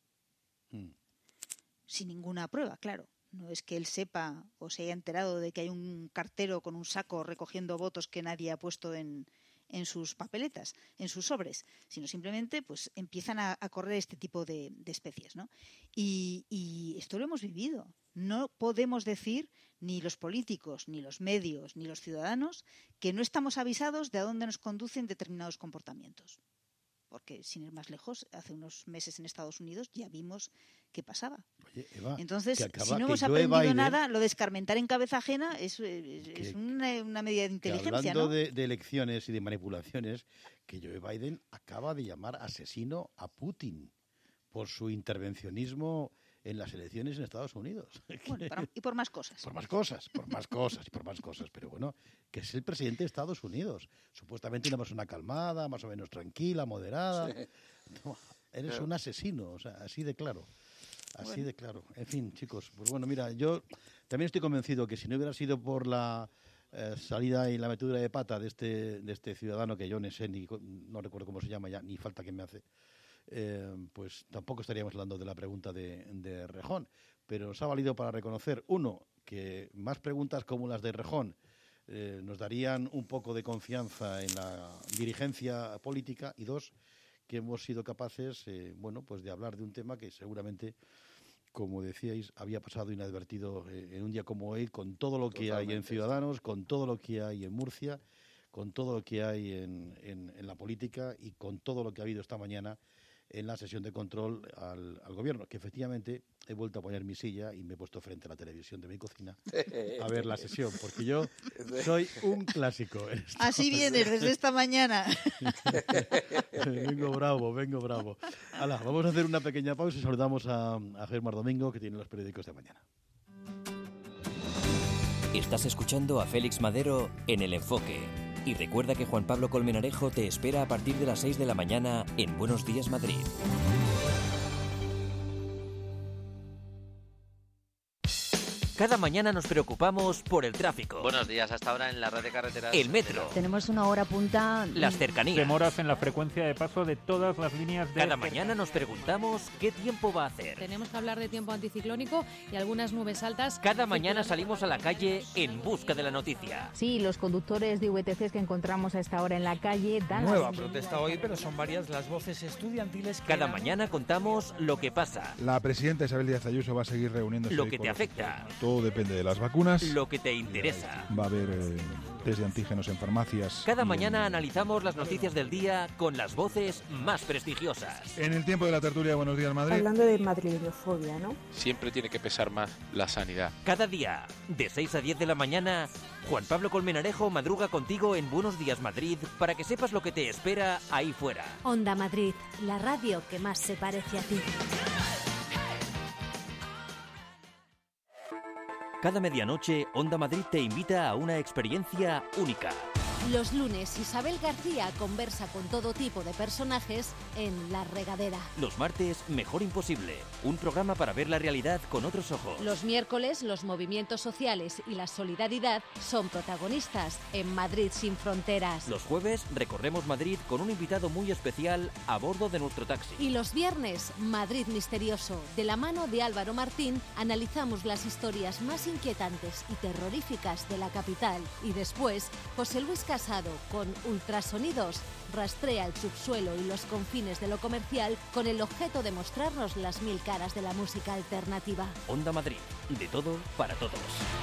Mm. Sin ninguna prueba, claro. No es que él sepa o se haya enterado de que hay un cartero con un saco recogiendo votos que nadie ha puesto en, en sus papeletas, en sus sobres, sino simplemente pues empiezan a, a correr este tipo de, de especies, ¿no? Y, y esto lo hemos vivido. No podemos decir, ni los políticos, ni los medios, ni los ciudadanos, que no estamos avisados de a dónde nos conducen determinados comportamientos. Porque, sin ir más lejos, hace unos meses en Estados Unidos ya vimos qué pasaba. Oye, Eva, Entonces, acaba, si no hemos aprendido Biden, nada, lo de escarmentar en cabeza ajena es, es, que, es una, una medida de inteligencia, hablando ¿no? de, de elecciones y de manipulaciones, que Joe Biden acaba de llamar asesino a Putin por su intervencionismo en las elecciones en Estados Unidos. Bueno, para, y por más cosas. Por más cosas, por más cosas y por más cosas. Pero bueno, que es el presidente de Estados Unidos. Supuestamente una persona calmada, más o menos tranquila, moderada. Sí. No, eres Pero... un asesino, o sea, así de claro. Así bueno. de claro. En fin, chicos, pues bueno, mira, yo también estoy convencido que si no hubiera sido por la eh, salida y la metedura de pata de este, de este ciudadano que yo no sé, ni, no recuerdo cómo se llama ya, ni falta que me hace, Eh, pues tampoco estaríamos hablando de la pregunta de, de Rejón, pero nos ha valido para reconocer, uno, que más preguntas como las de Rejón eh, nos darían un poco de confianza en la dirigencia política, y dos, que hemos sido capaces eh, bueno, pues de hablar de un tema que seguramente, como decíais, había pasado inadvertido eh, en un día como hoy, con todo lo que Totalmente. hay en Ciudadanos, con todo lo que hay en Murcia, con todo lo que hay en, en, en la política y con todo lo que ha habido esta mañana en la sesión de control al, al gobierno, que efectivamente he vuelto a poner mi silla y me he puesto frente a la televisión de mi cocina a ver la sesión, porque yo soy un clásico. Así vienes desde esta mañana. vengo bravo, vengo bravo. Hala, vamos a hacer una pequeña pausa y saludamos a, a Germán Domingo, que tiene los periódicos de mañana. Estás escuchando a Félix Madero en El Enfoque. Y recuerda que Juan Pablo Colmenarejo te espera a partir de las seis de la mañana en Buenos Días Madrid. Cada mañana nos preocupamos por el tráfico. Buenos días, hasta ahora en la red de carreteras. El metro. Tenemos una hora punta. Las cercanías. Demoras en la frecuencia de paso de todas las líneas de... Cada mañana nos preguntamos qué tiempo va a hacer. Tenemos que hablar de tiempo anticiclónico y algunas nubes altas. Cada mañana salimos a la calle en busca de la noticia. Sí, los conductores de V T Cs que encontramos a esta hora en la calle dan... Nueva protesta hoy, pero son varias las voces estudiantiles que... Cada mañana contamos lo que pasa. La presidenta Isabel Díaz Ayuso va a seguir reuniéndose... Lo que te afecta. Todo depende de las vacunas. Lo que te interesa. Va a haber eh, test de antígenos en farmacias. Cada mañana en... analizamos las noticias del día con las voces más prestigiosas. En el tiempo de la tertulia Buenos Días Madrid. Hablando de madridofobia, ¿no? Siempre tiene que pesar más la sanidad. Cada día, de seis a diez de la mañana, Juan Pablo Colmenarejo madruga contigo en Buenos Días Madrid para que sepas lo que te espera ahí fuera. Onda Madrid, la radio que más se parece a ti. Cada medianoche, Onda Madrid te invita a una experiencia única. Los lunes, Isabel García conversa con todo tipo de personajes en La Regadera. Los martes, Mejor Imposible, un programa para ver la realidad con otros ojos. Los miércoles, los movimientos sociales y la solidaridad son protagonistas en Madrid sin fronteras. Los jueves, recorremos Madrid con un invitado muy especial a bordo de nuestro taxi. Y los viernes, Madrid Misterioso. De la mano de Álvaro Martín, analizamos las historias más inquietantes y terroríficas de la capital. Y después, José Luis Casado, con Ultrasonidos, rastrea el subsuelo y los confines de lo comercial con el objeto de mostrarnos las mil caras de la música alternativa. Onda Madrid, de todo para todos.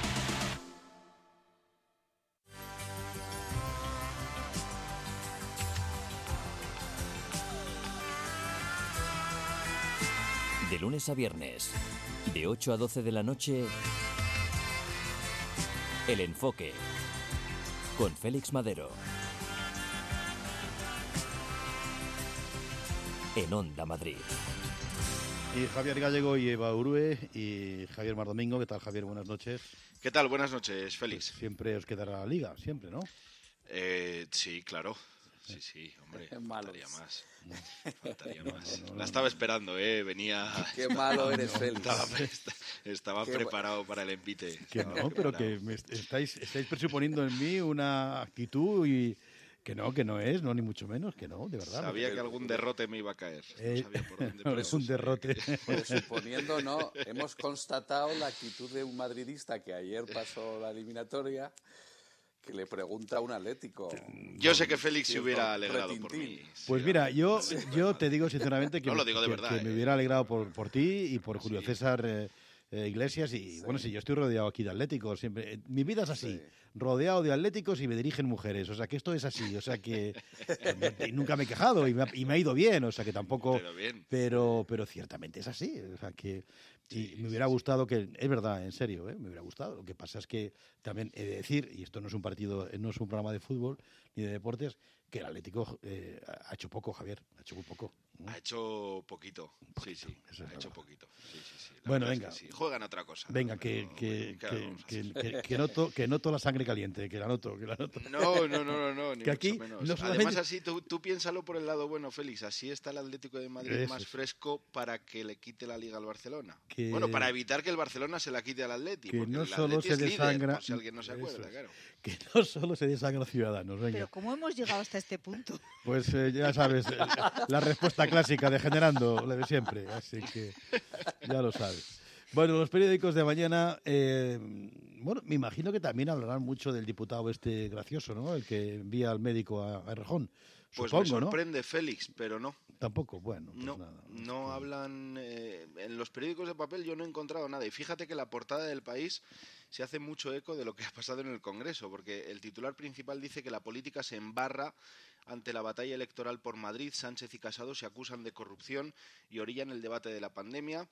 De lunes a viernes, de ocho a doce de la noche, El Enfoque, con Félix Madero. En Onda Madrid. Y Javier Gallego y Eva Urue y Javier Mardomingo. ¿Qué tal, Javier? Buenas noches. ¿Qué tal? Buenas noches, Félix. Pues siempre os quedará la liga, siempre, ¿no? Eh, sí, claro. Sí, sí, hombre, faltaría más. Faltaría más. No, no, no, la estaba esperando, ¿eh? Venía... Qué malo eres, Félix. Estaba, estaba preparado para el envite. Que no, pero que me estáis, estáis presuponiendo en mí una actitud y... Que no, que no es, no, ni mucho menos, que no, de verdad. Sabía que algún derrote me iba a caer. Eh, no sabía por dónde. No, es un derrote. Presuponiendo, no, hemos constatado la actitud de un madridista que ayer pasó la eliminatoria, que le pregunta a un atlético. Yo sé que Félix se hubiera alegrado por mí. Pues mira, yo, yo te digo sinceramente que, no lo digo de que, verdad, que eh. me hubiera alegrado por, por ti y por Julio sí. César eh, eh, Iglesias. Y sí. Bueno, sí, yo estoy rodeado aquí de atléticos. Siempre. Mi vida es así. Sí. Rodeado de atléticos y me dirigen mujeres, o sea que esto es así, o sea que y nunca me he quejado y me, ha, y me ha ido bien, o sea que tampoco, pero, bien. pero pero ciertamente es así, o sea que y sí, me hubiera sí, gustado que, es verdad, en serio, ¿eh? Me hubiera gustado. Lo que pasa es que también he de decir, y esto no es un partido, no es un programa de fútbol ni de deportes, que el Atlético eh, ha hecho poco, Javier, ha hecho muy poco. Ha hecho poquito, sí, sí, Eso es ha hecho verdad. poquito. Sí, sí, sí. La Bueno, verdad venga. es que sí. Juegan otra cosa. Venga, que, que, que, que, que, que, noto, que noto la sangre caliente, que la noto, que la noto. No, no, no, no, no ni que aquí mucho menos. No solamente... Además, así, tú, tú piénsalo por el lado bueno, Félix, así está el Atlético de Madrid Eso más es. fresco para que le quite la Liga al Barcelona. Que... Bueno, para evitar que el Barcelona se la quite al Atlético. Que porque no el solo Atleti se es líder, desangra... por si alguien no se acuerda, claro. Que no solo se desangra Ciudadanos, venga. Pero ¿cómo hemos llegado hasta este punto? Pues eh, ya sabes, eh, la respuesta clásica degenerando, la de siempre, así que ya lo sabes. Bueno, los periódicos de mañana, eh, bueno, me imagino que también hablarán mucho del diputado este gracioso, ¿no? El que envía al médico a, a Errejón. Pues Supongo, me sorprende, ¿no? Félix, pero no. Tampoco, bueno. Pues no, nada, no pues... hablan... Eh, en los periódicos de papel yo no he encontrado nada. Y fíjate que la portada del País se hace mucho eco de lo que ha pasado en el Congreso, porque el titular principal dice que la política se embarra ante la batalla electoral por Madrid. Sánchez y Casado se acusan de corrupción y orillan el debate de la pandemia.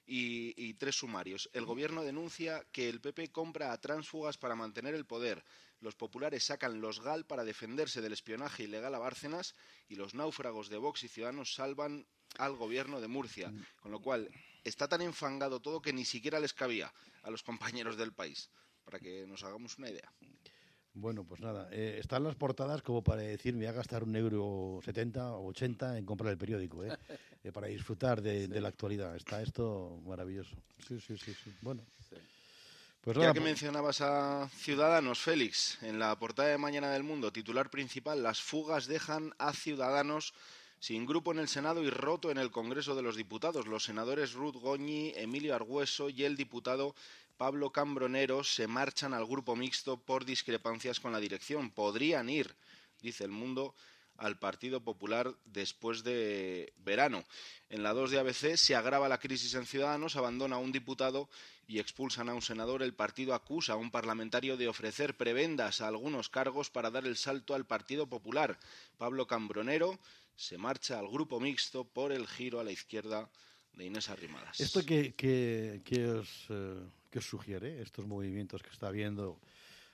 Y, y tres sumarios. El gobierno denuncia que el P P compra a tránsfugas para mantener el poder. Los populares sacan los G A L para defenderse del espionaje ilegal a Bárcenas y los náufragos de Vox y Ciudadanos salvan al gobierno de Murcia. Con lo cual, está tan enfangado todo que ni siquiera les cabía a los compañeros del País, para que nos hagamos una idea. Bueno, pues nada, eh, están las portadas como para decir, me voy a gastar un euro setenta o ochenta en comprar el periódico, ¿eh? eh, para disfrutar de, sí. de la actualidad. Está esto maravilloso. Sí, sí, sí, sí. Bueno. Sí. Pues ya que pues... mencionabas a Ciudadanos, Félix, en la portada de Mañana del Mundo, titular principal, las fugas dejan a Ciudadanos sin grupo en el Senado y roto en el Congreso de los Diputados. Los senadores Ruth Goñi, Emilio Argüeso y el diputado Pablo Cambronero se marchan al grupo mixto por discrepancias con la dirección. Podrían ir, dice El Mundo, al Partido Popular después de verano. En la dos de A B C se agrava la crisis en Ciudadanos, abandona a un diputado y expulsan a un senador. El partido acusa a un parlamentario de ofrecer prebendas a algunos cargos para dar el salto al Partido Popular. Pablo Cambronero se marcha al grupo mixto por el giro a la izquierda de Inés Arrimadas. ¿Esto que, que, que, os, eh, que os sugiere, estos movimientos que está habiendo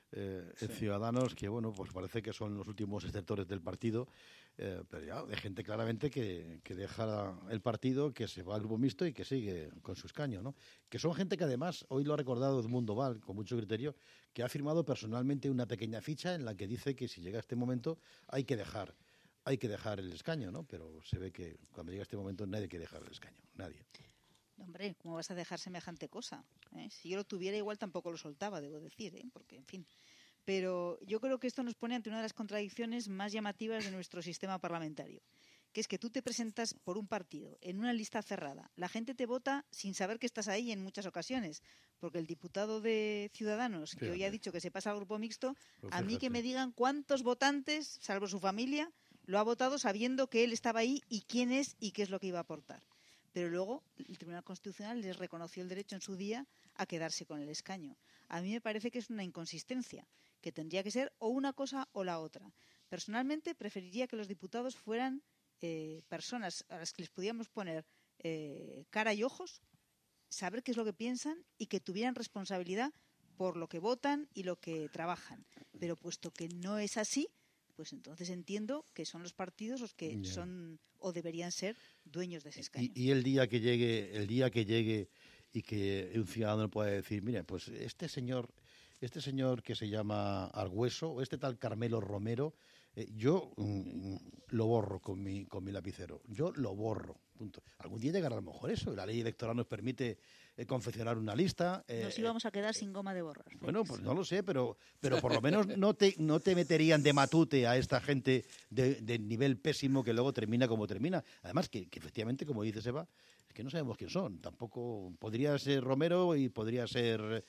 eh, en sí. Ciudadanos, que bueno, pues parece que son los últimos exceptores del partido, eh, pero ya de gente claramente que, que deja el partido, que se va al grupo mixto y que sigue con su escaño, ¿no? Que son gente que además, hoy lo ha recordado Edmundo Val, con mucho criterio, que ha firmado personalmente una pequeña ficha en la que dice que si llega este momento hay que dejar, hay que dejar el escaño, ¿no? Pero se ve que cuando llega este momento nadie quiere dejar el escaño, nadie. Hombre, ¿cómo vas a dejar semejante cosa? ¿Eh? Si yo lo tuviera, igual tampoco lo soltaba, debo decir, ¿eh? Porque, en fin. Pero yo creo que esto nos pone ante una de las contradicciones más llamativas de nuestro sistema parlamentario, que es que tú te presentas por un partido en una lista cerrada. La gente te vota sin saber que estás ahí en muchas ocasiones, porque el diputado de Ciudadanos, que hoy ha dicho que se pasa al grupo mixto, pues a mí que me digan cuántos votantes, salvo su familia, lo ha votado sabiendo que él estaba ahí y quién es y qué es lo que iba a aportar. Pero luego el Tribunal Constitucional les reconoció el derecho en su día a quedarse con el escaño. A mí me parece que es una inconsistencia, que tendría que ser o una cosa o la otra. Personalmente preferiría que los diputados fueran eh, personas a las que les pudiéramos poner eh, cara y ojos, saber qué es lo que piensan y que tuvieran responsabilidad por lo que votan y lo que trabajan. Pero puesto que no es así, pues entonces entiendo que son los partidos los que yeah. son o deberían ser dueños de ese escaño. Y, y el día que llegue, el día que llegue y que un ciudadano pueda decir, mira, pues este señor, este señor que se llama Argüeso o este tal Carmelo Romero, eh, yo mm, lo borro con mi con mi lapicero. Yo lo borro. Punto. Algún día llegará a lo mejor eso. La ley electoral nos permite eh, confeccionar una lista. Eh, nos íbamos a quedar eh, sin goma de borrar. Félix. Bueno, pues no lo sé, pero pero por lo menos no te no te meterían de matute a esta gente de, de nivel pésimo que luego termina como termina. Además que, que efectivamente, como dice Seba, es que no sabemos quién son. Tampoco podría ser Romero y podría ser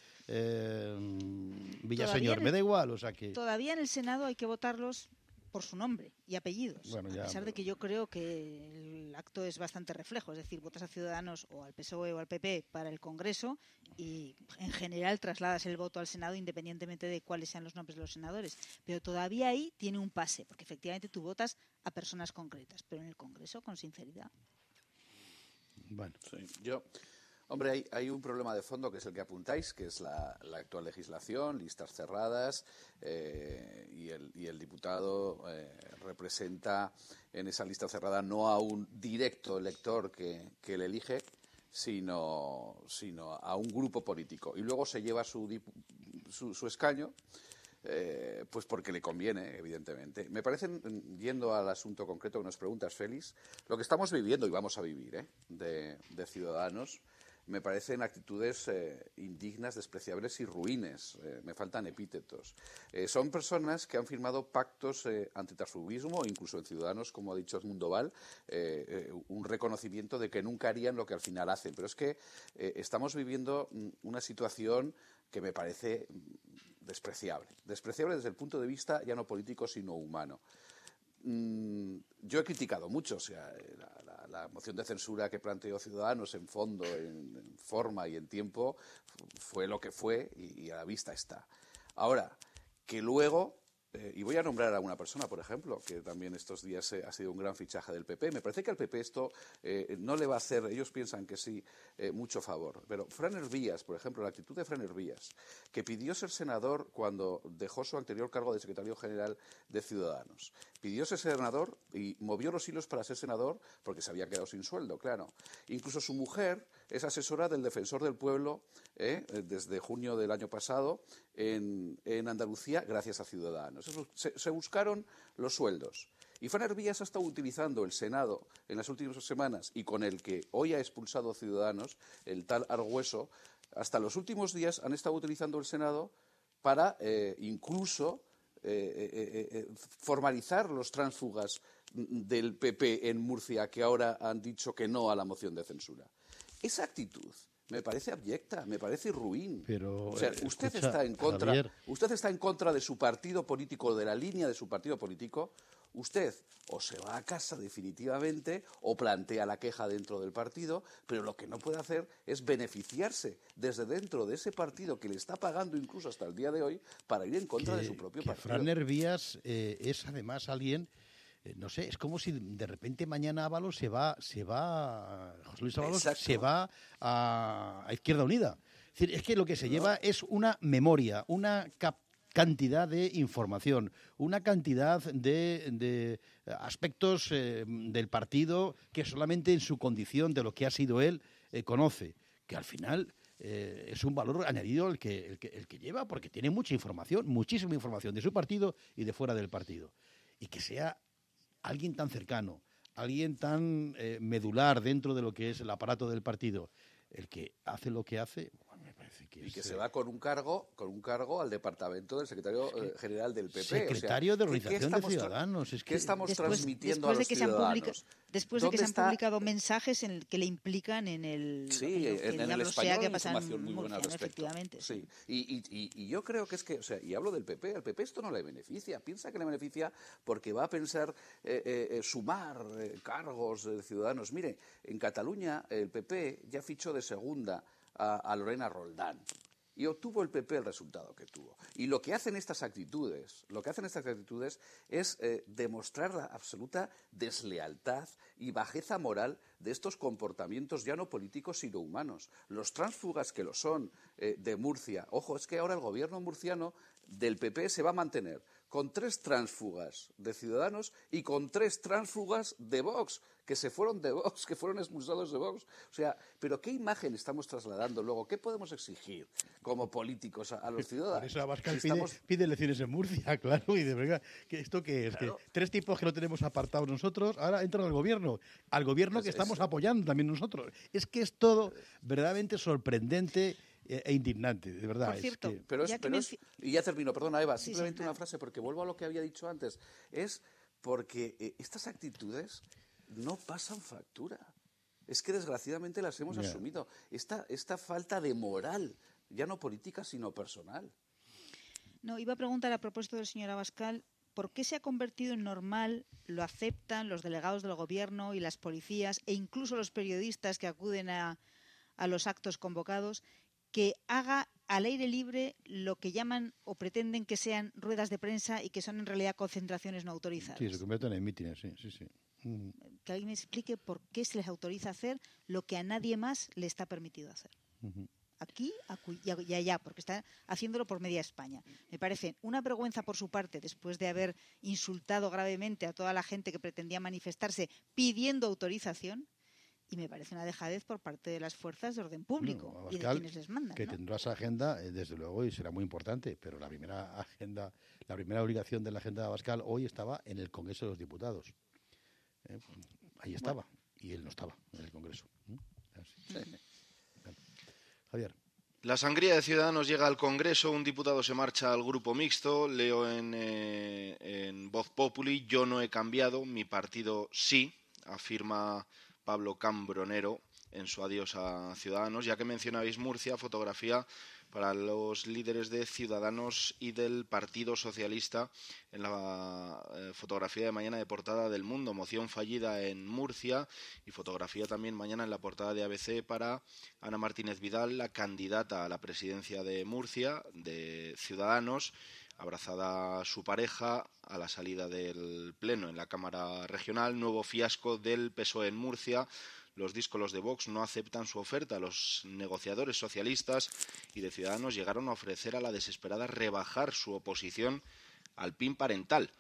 eh, Villaseñor. El, me da igual, o sea que todavía en el Senado hay que votarlos por su nombre y apellidos, bueno, ya, a pesar pero... de que yo creo que el acto es bastante reflejo, es decir, votas a Ciudadanos o al P S O E o al P P para el Congreso y en general trasladas el voto al Senado independientemente de cuáles sean los nombres de los senadores, pero todavía ahí tiene un pase, porque efectivamente tú votas a personas concretas, pero en el Congreso con sinceridad. Bueno, sí, yo... Hombre, hay, hay un problema de fondo que es el que apuntáis, que es la, la actual legislación, listas cerradas, eh, y, el, y el diputado eh, representa en esa lista cerrada no a un directo elector que, que le elige, sino, sino a un grupo político. Y luego se lleva su, su, su escaño, eh, pues porque le conviene, evidentemente. Me parece, yendo al asunto concreto que nos preguntas, Félix, lo que estamos viviendo y vamos a vivir ¿eh? de, de Ciudadanos, me parecen actitudes eh, indignas, despreciables y ruines. Eh, me faltan epítetos. Eh, son personas que han firmado pactos eh, antitransfugismo, incluso en Ciudadanos, como ha dicho Edmundo Val, eh, eh, un reconocimiento de que nunca harían lo que al final hacen. Pero es que eh, estamos viviendo una situación que me parece despreciable. Despreciable desde el punto de vista ya no político, sino humano. Mm, yo he criticado mucho, o sea, la, la, la moción de censura que planteó Ciudadanos en fondo, en, en forma y en tiempo fue lo que fue y, y a la vista está. Ahora, que luego, eh, y voy a nombrar a una persona, por ejemplo, que también estos días eh, ha sido un gran fichaje del P P. Me parece que al P P esto eh, no le va a hacer, ellos piensan que sí, eh, mucho favor. Pero Fran Hervías, por ejemplo, la actitud de Fran Hervías, que pidió ser senador cuando dejó su anterior cargo de secretario general de Ciudadanos. Pidió ser senador y movió los hilos para ser senador porque se había quedado sin sueldo, claro. Incluso su mujer es asesora del Defensor del Pueblo eh, desde junio del año pasado en, en Andalucía, gracias a Ciudadanos. Eso, se, se buscaron los sueldos. Y Fran Hervías ha estado utilizando el Senado en las últimas semanas y con el que hoy ha expulsado Ciudadanos, el tal Argüeso, hasta los últimos días han estado utilizando el Senado para eh, incluso eh, eh, eh, formalizar los tránsfugas del P P en Murcia que ahora han dicho que no a la moción de censura. Esa actitud me parece abyecta, me parece ruin. Pero, o sea, usted escucha, está en contra, Javier... usted está en contra de su partido político, de la línea de su partido político. Usted o se va a casa definitivamente o plantea la queja dentro del partido, pero lo que no puede hacer es beneficiarse desde dentro de ese partido que le está pagando incluso hasta el día de hoy para ir en contra que, de su propio que partido. Fran Hervías eh, es además alguien, eh, no sé, es como si de repente mañana Ábalos se va, se va, José Luis Ábalos Exacto. se va a, a Izquierda Unida. Es decir, es que lo que se lleva es una memoria, una cap cantidad de información, una cantidad de, de aspectos eh, del partido que solamente en su condición de lo que ha sido él eh, conoce, que al final eh, es un valor añadido el que, el, que, el que lleva, porque tiene mucha información, muchísima información de su partido y de fuera del partido. Y que sea alguien tan cercano, alguien tan eh, medular dentro de lo que es el aparato del partido, el que hace lo que hace, bueno, me parece que y es, que se eh, va con un cargo con un cargo al departamento del secretario eh, general del P P. Secretario o sea, de Organización de Ciudadanos. Es ¿Qué que estamos después, transmitiendo después a de los que se han ciudadanos? publica, después de que se han está? publicado mensajes en el que le implican en el Sí, en, lo que en, en el diablos español sea que hay pasa información en muy buena al Murcia, ¿no? respecto. Efectivamente. Sí. Y, y, y, y yo creo que es que, o sea, y hablo del P P, al P P esto no le beneficia, piensa que le beneficia porque va a pensar eh, eh, eh, sumar eh, cargos de ciudadanos. Mire, en Cataluña el P P ya fichó de segunda a, a Lorena Roldán. Y obtuvo el P P el resultado que tuvo. Y lo que hacen estas actitudes, lo que hacen estas actitudes es eh, demostrar la absoluta deslealtad y bajeza moral de estos comportamientos ya no políticos sino humanos. Los tránsfugas que lo son eh, de Murcia, ojo, es que ahora el gobierno murciano del P P se va a mantener con tres tránsfugas de Ciudadanos y con tres tránsfugas de Vox, que se fueron de Vox, que fueron expulsados de Vox. O sea, ¿pero qué imagen estamos trasladando luego? ¿Qué podemos exigir como políticos a, a los ciudadanos? Por eso Abascal Si estamos... pide, pide elecciones en Murcia, claro, y de verdad, ¿que ¿esto qué es? Claro. Que tres tipos que lo tenemos apartados nosotros, ahora entran al gobierno, al gobierno Pues que es- estamos apoyando también nosotros. Es que es todo verdaderamente sorprendente e indignante, de verdad. Por es cierto, que- Pero es, Ya que pero es- menci- y ya termino, perdona Eva, Sí, simplemente sí, una nada. frase, porque vuelvo a lo que había dicho antes. Es porque eh, estas actitudes no pasan factura. Es que desgraciadamente las hemos Ya. asumido. Esta, esta falta de moral, ya no política, sino personal. No, iba a preguntar a propósito del señor Abascal, ¿por qué se ha convertido en normal, lo aceptan los delegados del gobierno y las policías e incluso los periodistas que acuden a, a los actos convocados, que haga al aire libre lo que llaman o pretenden que sean ruedas de prensa y que son en realidad concentraciones no autorizadas? Sí, se convierten en mítines, sí, sí, sí. Mm. Que alguien me explique por qué se les autoriza a hacer lo que a nadie más le está permitido hacer. Ujú. Aquí acu- y a- y allá, porque está haciéndolo por media España. Me parece una vergüenza por su parte, después de haber insultado gravemente a toda la gente que pretendía manifestarse pidiendo autorización, y me parece una dejadez por parte de las fuerzas de orden público No, y de Abascal, quienes les mandan, que ¿no? tendrá esa agenda, eh, desde luego, y será muy importante, pero la primera agenda, la primera obligación de la agenda de Abascal hoy estaba en el Congreso de los Diputados. Eh, pues, ahí estaba, y él no estaba en el Congreso. ¿Mm? Así. Bueno. Javier. La sangría de Ciudadanos llega al Congreso, un diputado se marcha al grupo mixto, leo en, eh, en Voz Populi, yo no he cambiado, mi partido sí, afirma Pablo Cambronero en su adiós a Ciudadanos, ya que mencionabais Murcia, fotografía para los líderes de Ciudadanos y del Partido Socialista en la eh, fotografía de mañana de portada del Mundo, moción fallida en Murcia, y fotografía también mañana en la portada de A B C para Ana Martínez Vidal, la candidata a la presidencia de Murcia, de Ciudadanos, abrazada a su pareja a la salida del Pleno en la Cámara Regional. Nuevo fiasco del P S O E en Murcia. Los díscolos de Vox no aceptan su oferta. Los negociadores socialistas y de Ciudadanos llegaron a ofrecer a la desesperada rebajar su oposición al P I N parental.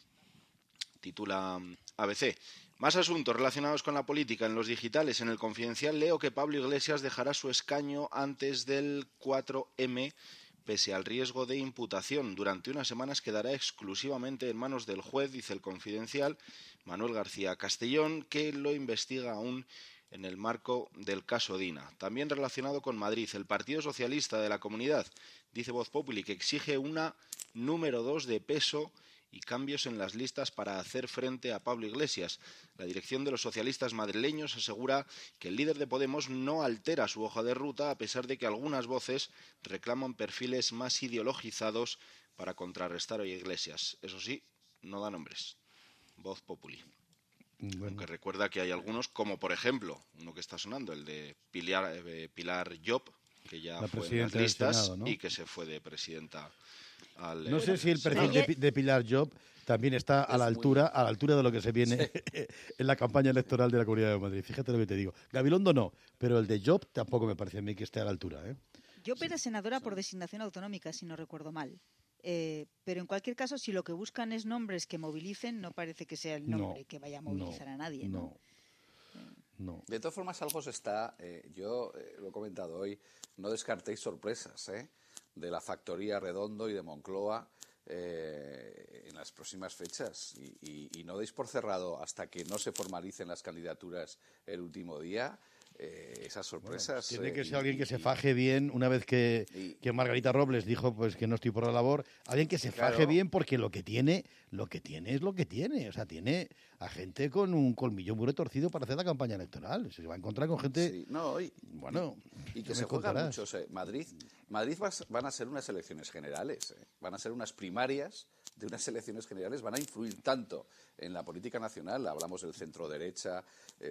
Titula A B C. Más asuntos relacionados con la política en los digitales. En el Confidencial leo que Pablo Iglesias dejará su escaño antes del cuatro eme, pese al riesgo de imputación. Durante unas semanas quedará exclusivamente en manos del juez, dice el Confidencial, Manuel García Castellón, que lo investiga aún en el marco del caso Dina. También relacionado con Madrid, el Partido Socialista de la Comunidad, dice Voz Populi, que exige una número dos de peso y cambios en las listas para hacer frente a Pablo Iglesias. La dirección de los socialistas madrileños asegura que el líder de Podemos no altera su hoja de ruta, a pesar de que algunas voces reclaman perfiles más ideologizados para contrarrestar a Iglesias. Eso sí, no da nombres. Voz Populi. Bueno. Aunque recuerda que hay algunos, como por ejemplo, uno que está sonando, el de Pilar, eh, Pilar Job, que ya La fue en las presidenta del listas Senado, ¿no? y que se fue de presidenta al... No sé eh, si el Senado. perfil de, Pi- de Pilar Job también está a la altura, a la altura de lo que se viene en la campaña electoral de la Comunidad de Madrid. Fíjate lo que te digo. Gabilondo no, pero el de Job tampoco me parece a mí que esté a la altura, ¿eh? Job era senadora por designación autonómica, si no recuerdo mal. Eh, pero en cualquier caso, si lo que buscan es nombres que movilicen, no parece que sea el nombre no, que vaya a movilizar no, a nadie, ¿no? No. No. De todas formas, algo se está, eh, yo eh, lo he comentado hoy, no descartéis sorpresas ¿eh? de la factoría Redondo y de Moncloa eh, en las próximas fechas. Y, y, y no deis por cerrado hasta que no se formalicen las candidaturas el último día. Eh, esas sorpresas. Bueno, tiene eh, que ser y, alguien que y, se faje bien una vez que, y, que Margarita Robles dijo pues que no estoy por la labor, alguien que se claro. faje bien porque lo que tiene, lo que tiene es lo que tiene, o sea, tiene a gente con un colmillo muy retorcido para hacer la campaña electoral, se va a encontrar con gente, sí, no, y, bueno, y, y que se juegan muchos. Eh. Madrid, Madrid va, van a ser unas elecciones generales, eh. van a ser unas primarias de unas elecciones generales, van a influir tanto en la política nacional, hablamos del centro derecha,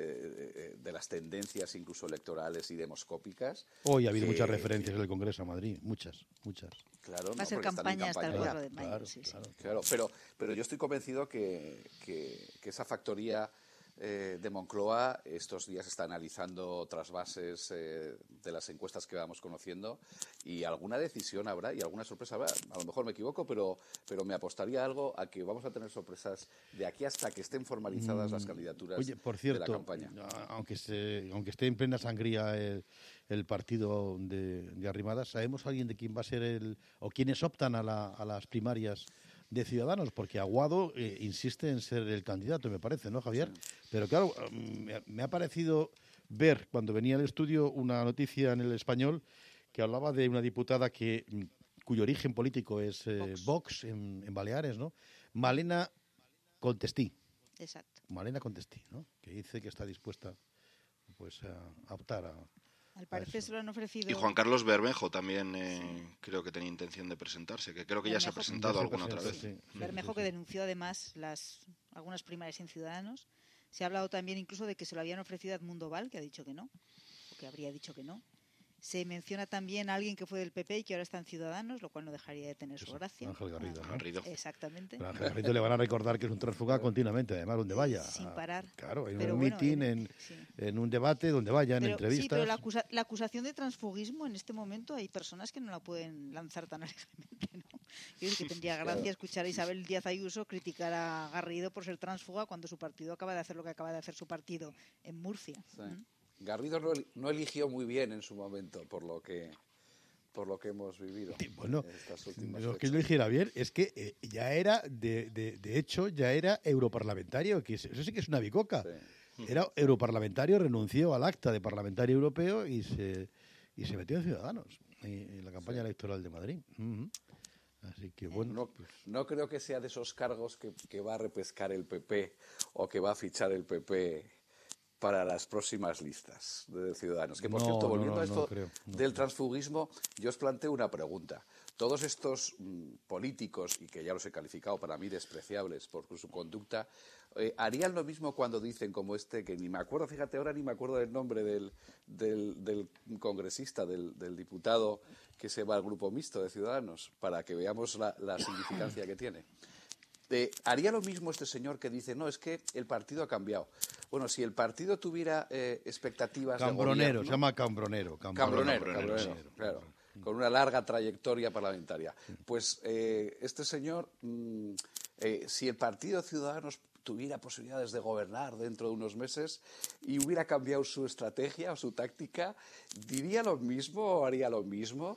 eh, de las tendencias incluso electorales y demoscópicas. Hoy ha habido que, muchas referencias en el Congreso a Madrid, muchas, muchas. Claro, va no, a ser campaña hasta el cuatro de mayo. Claro, sí, claro, sí. claro, pero, pero yo estoy convencido que, que, que esa factoría eh, de Moncloa estos días está analizando trasvases eh, de las encuestas que vamos conociendo y alguna decisión habrá y alguna sorpresa habrá. A lo mejor me equivoco, pero, pero me apostaría algo a que vamos a tener sorpresas de aquí hasta que estén formalizadas mm, las candidaturas oye, por cierto, de la campaña. Aunque, se, aunque esté en plena sangría el, el partido de, de Arrimadas, ¿sabemos alguien de quién va a ser el o quiénes optan a, la, a las primarias de Ciudadanos? Porque Aguado eh, insiste en ser el candidato, me parece, ¿no, Javier? Sí. Pero claro, me, me ha parecido ver cuando venía al estudio una noticia en El Español que hablaba de una diputada que cuyo origen político es eh, Vox, Vox en, en Baleares, ¿no? Malena Contestí. Exacto. Malena Contestí, ¿no? Que dice que está dispuesta pues a optar a Al parecer se lo han ofrecido. Y Juan Carlos Bermejo también eh, sí. creo que tenía intención de presentarse, que creo que Bermejo, ya se ha presentado se alguna presenta, otra vez. Sí. Bermejo sí, sí, que denunció además las algunas primarias en Ciudadanos. Se ha hablado también incluso de que se lo habían ofrecido a Edmundo Val, que ha dicho que no, o que habría dicho que no. Se menciona también a alguien que fue del P P y que ahora está en Ciudadanos, lo cual no dejaría de tener su Eso, gracia. Ángel Garrido, ¿no? Garrido. Exactamente. Pero a Ángel Garrido le van a recordar que es un transfugado continuamente, además, donde vaya. Sin parar. Claro, en pero un bueno, mitin, en, sí. en un debate, donde vaya, en pero, entrevistas. Sí, pero la, acusa, la acusación de transfugismo en este momento hay personas que no la pueden lanzar tan alegremente, ¿no? Yo creo que tendría gracia claro. escuchar a Isabel Díaz Ayuso criticar a Garrido por ser transfuga cuando su partido acaba de hacer lo que acaba de hacer su partido en Murcia. Sí. ¿Mm? Garrido no, no eligió muy bien en su momento, por lo que por lo que hemos vivido. Sí, bueno, estas últimas lo que lo eligiera bien es que eh, ya era, de, de, de hecho, ya era europarlamentario, que eso sí que es una bicoca. Sí. Era europarlamentario, renunció al acta de parlamentario europeo y se, y se metió en Ciudadanos, en la campaña sí. electoral de Madrid. Uh-huh. Así que bueno. No, pues... no creo que sea de esos cargos que, que va a repescar el P P o que va a fichar el P P para las próximas listas de Ciudadanos. Que, por no, cierto, volviendo no, no, a esto no creo, del transfugismo, yo os planteo una pregunta. Todos estos mmm, políticos, y que ya los he calificado para mí despreciables por su conducta, eh, harían lo mismo cuando dicen como este, que ni me acuerdo, fíjate, ahora ni me acuerdo del nombre del, del, del congresista, del, del diputado que se va al grupo mixto de Ciudadanos, para que veamos la, la significancia que tiene. Eh, ¿Haría lo mismo este señor que dice, no, es que el partido ha cambiado? Bueno, si el partido tuviera eh, expectativas Cambronero, de gobierno, se llama Cambronero. Cambronero, Cambronero, Cambronero sí. claro, con una larga trayectoria parlamentaria. Pues eh, este señor, mmm, eh, si el Partido Ciudadanos tuviera posibilidades de gobernar dentro de unos meses y hubiera cambiado su estrategia o su táctica, ¿diría lo mismo o haría lo mismo?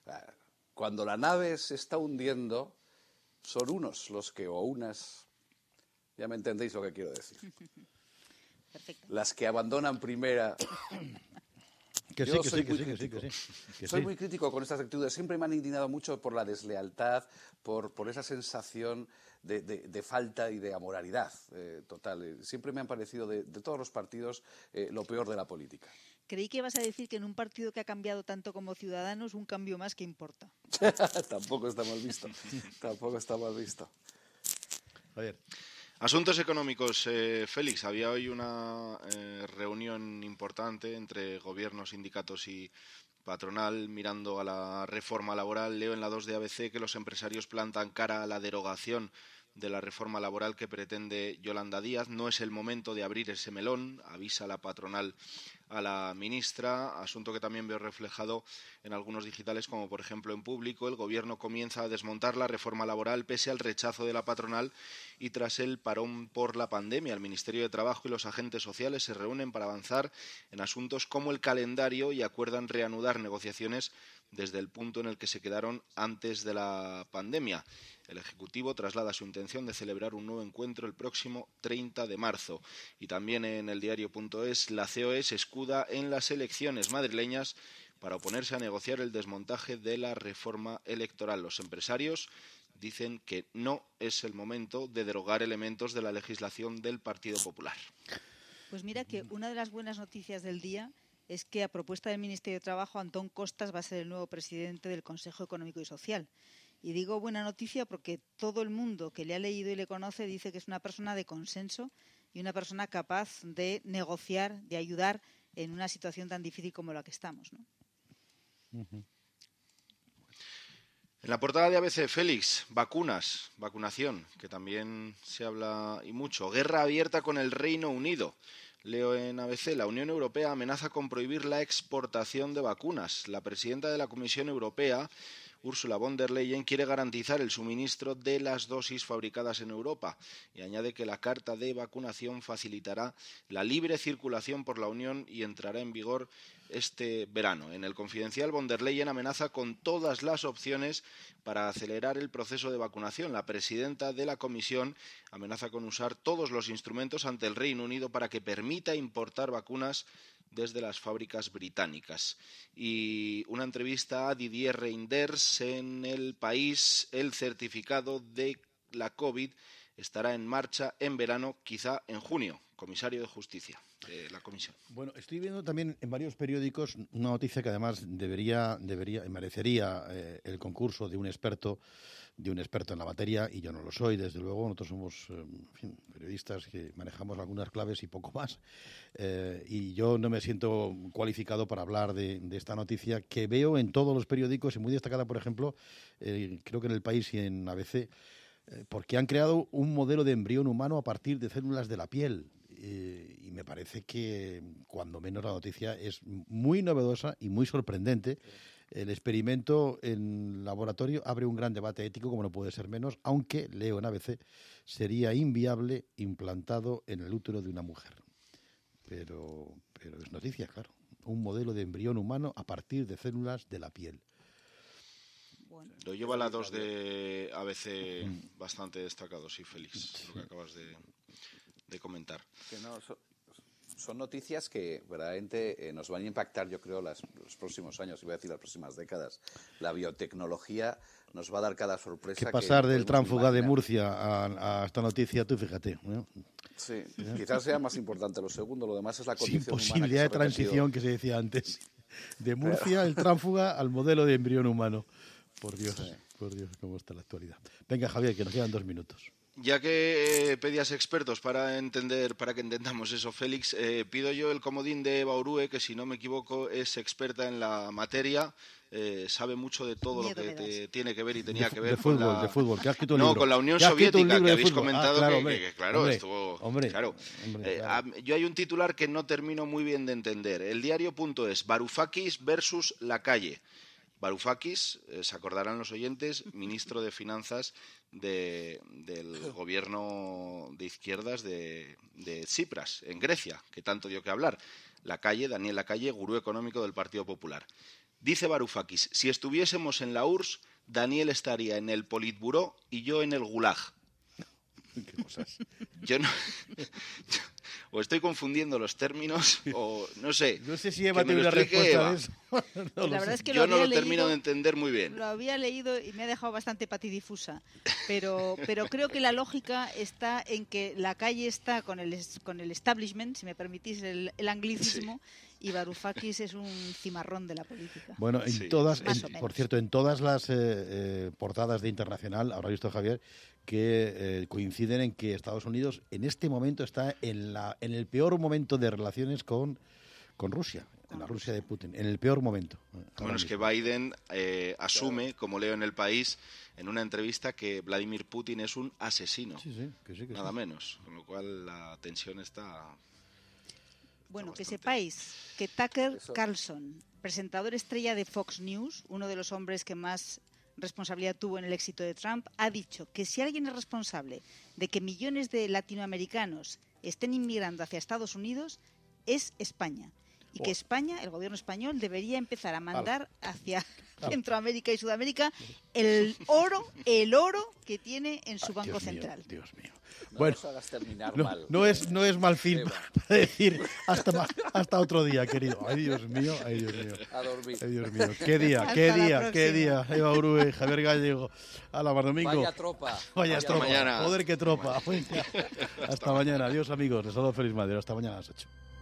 Cuando la nave se está hundiendo, son unos los que, o unas, ya me entendéis lo que quiero decir. Perfecto. Las que abandonan primera. Que sí, que sí, que sí, que sí, que sí, que Soy sí. muy crítico con estas actitudes. Siempre me han indignado mucho por la deslealtad, por, por esa sensación de, de, de falta y de amoralidad eh, total. Siempre me han parecido, de, de todos los partidos, eh, lo peor de la política. Creí que ibas a decir que en un partido que ha cambiado tanto como Ciudadanos, un cambio más que importa. Tampoco está mal visto. Tampoco está mal visto. A ver. Asuntos económicos. Eh, Félix, había hoy una eh, reunión importante entre gobiernos, sindicatos y patronal mirando a la reforma laboral. Leo en la dos de A B C que los empresarios plantan cara a la derogación de la reforma laboral que pretende Yolanda Díaz. No es el momento de abrir ese melón, avisa la patronal a la ministra, asunto que también veo reflejado en algunos digitales, como por ejemplo en Público. El Gobierno comienza a desmontar la reforma laboral pese al rechazo de la patronal y tras el parón por la pandemia. El Ministerio de Trabajo y los agentes sociales se reúnen para avanzar en asuntos como el calendario y acuerdan reanudar negociaciones desde el punto en el que se quedaron antes de la pandemia. El Ejecutivo traslada su intención de celebrar un nuevo encuentro el próximo treinta de marzo. Y también en el diario punto es, la C O E se escuda en las elecciones madrileñas para oponerse a negociar el desmontaje de la reforma electoral. Los empresarios dicen que no es el momento de derogar elementos de la legislación del Partido Popular. Pues mira que una de las buenas noticias del día es que, a propuesta del Ministerio de Trabajo, Antón Costas va a ser el nuevo presidente del Consejo Económico y Social. Y digo buena noticia porque todo el mundo que le ha leído y le conoce dice que es una persona de consenso y una persona capaz de negociar, de ayudar en una situación tan difícil como la que estamos, ¿no? Uh-huh. En la portada de A B C, Félix, vacunas, vacunación, que también se habla y mucho. Guerra abierta con el Reino Unido. Leo en A B C, la Unión Europea amenaza con prohibir la exportación de vacunas. La presidenta de la Comisión Europea, Ursula von der Leyen, quiere garantizar el suministro de las dosis fabricadas en Europa y añade que la carta de vacunación facilitará la libre circulación por la Unión y entrará en vigor este verano. En el Confidencial, von der Leyen amenaza con todas las opciones para acelerar el proceso de vacunación. La presidenta de la Comisión amenaza con usar todos los instrumentos ante el Reino Unido para que permita importar vacunas desde las fábricas británicas. Y una entrevista a Didier Reynders en El País. El certificado de la COVID estará en marcha en verano, quizá en junio. Comisario de Justicia de la Comisión. Bueno, estoy viendo también en varios periódicos una noticia que además debería, debería, merecería eh, el concurso de un experto, de un experto en la materia, y yo no lo soy, desde luego. Nosotros somos eh, en fin, periodistas que manejamos algunas claves y poco más. Eh, y yo no me siento cualificado para hablar de, de esta noticia que veo en todos los periódicos y muy destacada, por ejemplo, eh, creo que en El País y en A B C, eh, porque han creado un modelo de embrión humano a partir de células de la piel. Eh, y me parece que, cuando menos, la noticia es muy novedosa y muy sorprendente. El experimento en laboratorio abre un gran debate ético, como no puede ser menos, aunque, leo en A B C, sería inviable implantado en el útero de una mujer. Pero, pero es noticia, claro. Un modelo de embrión humano a partir de células de la piel. Bueno. Lo lleva la dos de A B C mm. bastante destacado, sí, Félix, sí. Lo que acabas de... de comentar. Que no, son, son noticias que verdaderamente eh, nos van a impactar, yo creo, las, los próximos años, iba a decir las próximas décadas. La biotecnología nos va a dar cada sorpresa. Que pasar que del tránsfuga de Murcia a, a esta noticia, tú fíjate, ¿no? Sí, quizás sea más importante lo segundo, lo demás es la condición Sin posibilidad humana de transición que se decía antes. De Murcia, el tránsfuga, al modelo de embrión humano. Por Dios, sí. Por Dios, cómo está la actualidad. Venga, Javier, que nos quedan dos minutos. Ya que eh, pedías expertos para entender, para que entendamos eso, Félix, eh, pido yo el comodín de Eva Orue, que si no me equivoco es experta en la materia, eh, sabe mucho de todo Miedo lo que te, tiene que ver y tenía de, que ver de fútbol, con la... de fútbol, que has escrito un no, libro. con la Unión Soviética, que habéis comentado, ah, claro, que, hombre, que, que claro, hombre, estuvo... Hombre, claro. Hombre, eh, claro. A, yo hay un titular que no termino muy bien de entender. El diario punto es, Varoufakis versus Lacalle. Varoufakis, eh, se acordarán los oyentes, ministro de Finanzas de, del gobierno de izquierdas de, de Tsipras, en Grecia, que tanto dio que hablar. Lacalle, Daniel Lacalle, gurú económico del Partido Popular. Dice Varoufakis, si estuviésemos en la U R S S, Daniel estaría en el Politburó y yo en el Gulag. ¿Qué cosas? Yo no... O estoy confundiendo los términos, o no sé. No sé si Eva tiene una respuesta Eva. de eso. No la verdad es que Yo lo no lo leído, termino de entender muy bien. Lo había leído y me ha dejado bastante patidifusa. Pero, pero creo que la lógica está en que la calle está con el, con el establishment, si me permitís el, el anglicismo, sí. Y Varoufakis es un cimarrón de la política. Bueno, en sí, todas, en, por cierto, en todas las eh, eh, portadas de Internacional, habrá visto Javier, que eh, coinciden en que Estados Unidos en este momento está en, la, en el peor momento de relaciones con, con Rusia. en la Rusia de Putin, en el peor momento. Bueno, es que Biden eh, asume, como leo en El País, en una entrevista, que Vladimir Putin es un asesino. Sí, sí, que sí, que nada sí. menos. Con lo cual la tensión está... Bueno, que sepáis que Tucker Carlson, presentador estrella de Fox News, uno de los hombres que más responsabilidad tuvo en el éxito de Trump, ha dicho que si alguien es responsable de que millones de latinoamericanos estén inmigrando hacia Estados Unidos, es España. Y que España, el gobierno español, debería empezar a mandar hacia Centroamérica y Sudamérica el oro, el oro que tiene en su Banco Dios mío, Central. Dios mío. No Bueno, nos hagas terminar no, mal. no es no es mal fin para decir hasta ma- hasta otro día, querido. Ay, Dios mío, ay, Dios mío. A dormir. Ay, Dios mío. Qué día, Hasta qué la día, próxima. qué día. Eva Urue, Javier Gallego. A la domingo. Vaya tropa. Vaya Hasta tropa. mañana. Joder, qué tropa. Hasta mañana. Adiós, amigos. Les saludo Félix Madero. Hasta mañana a las ocho.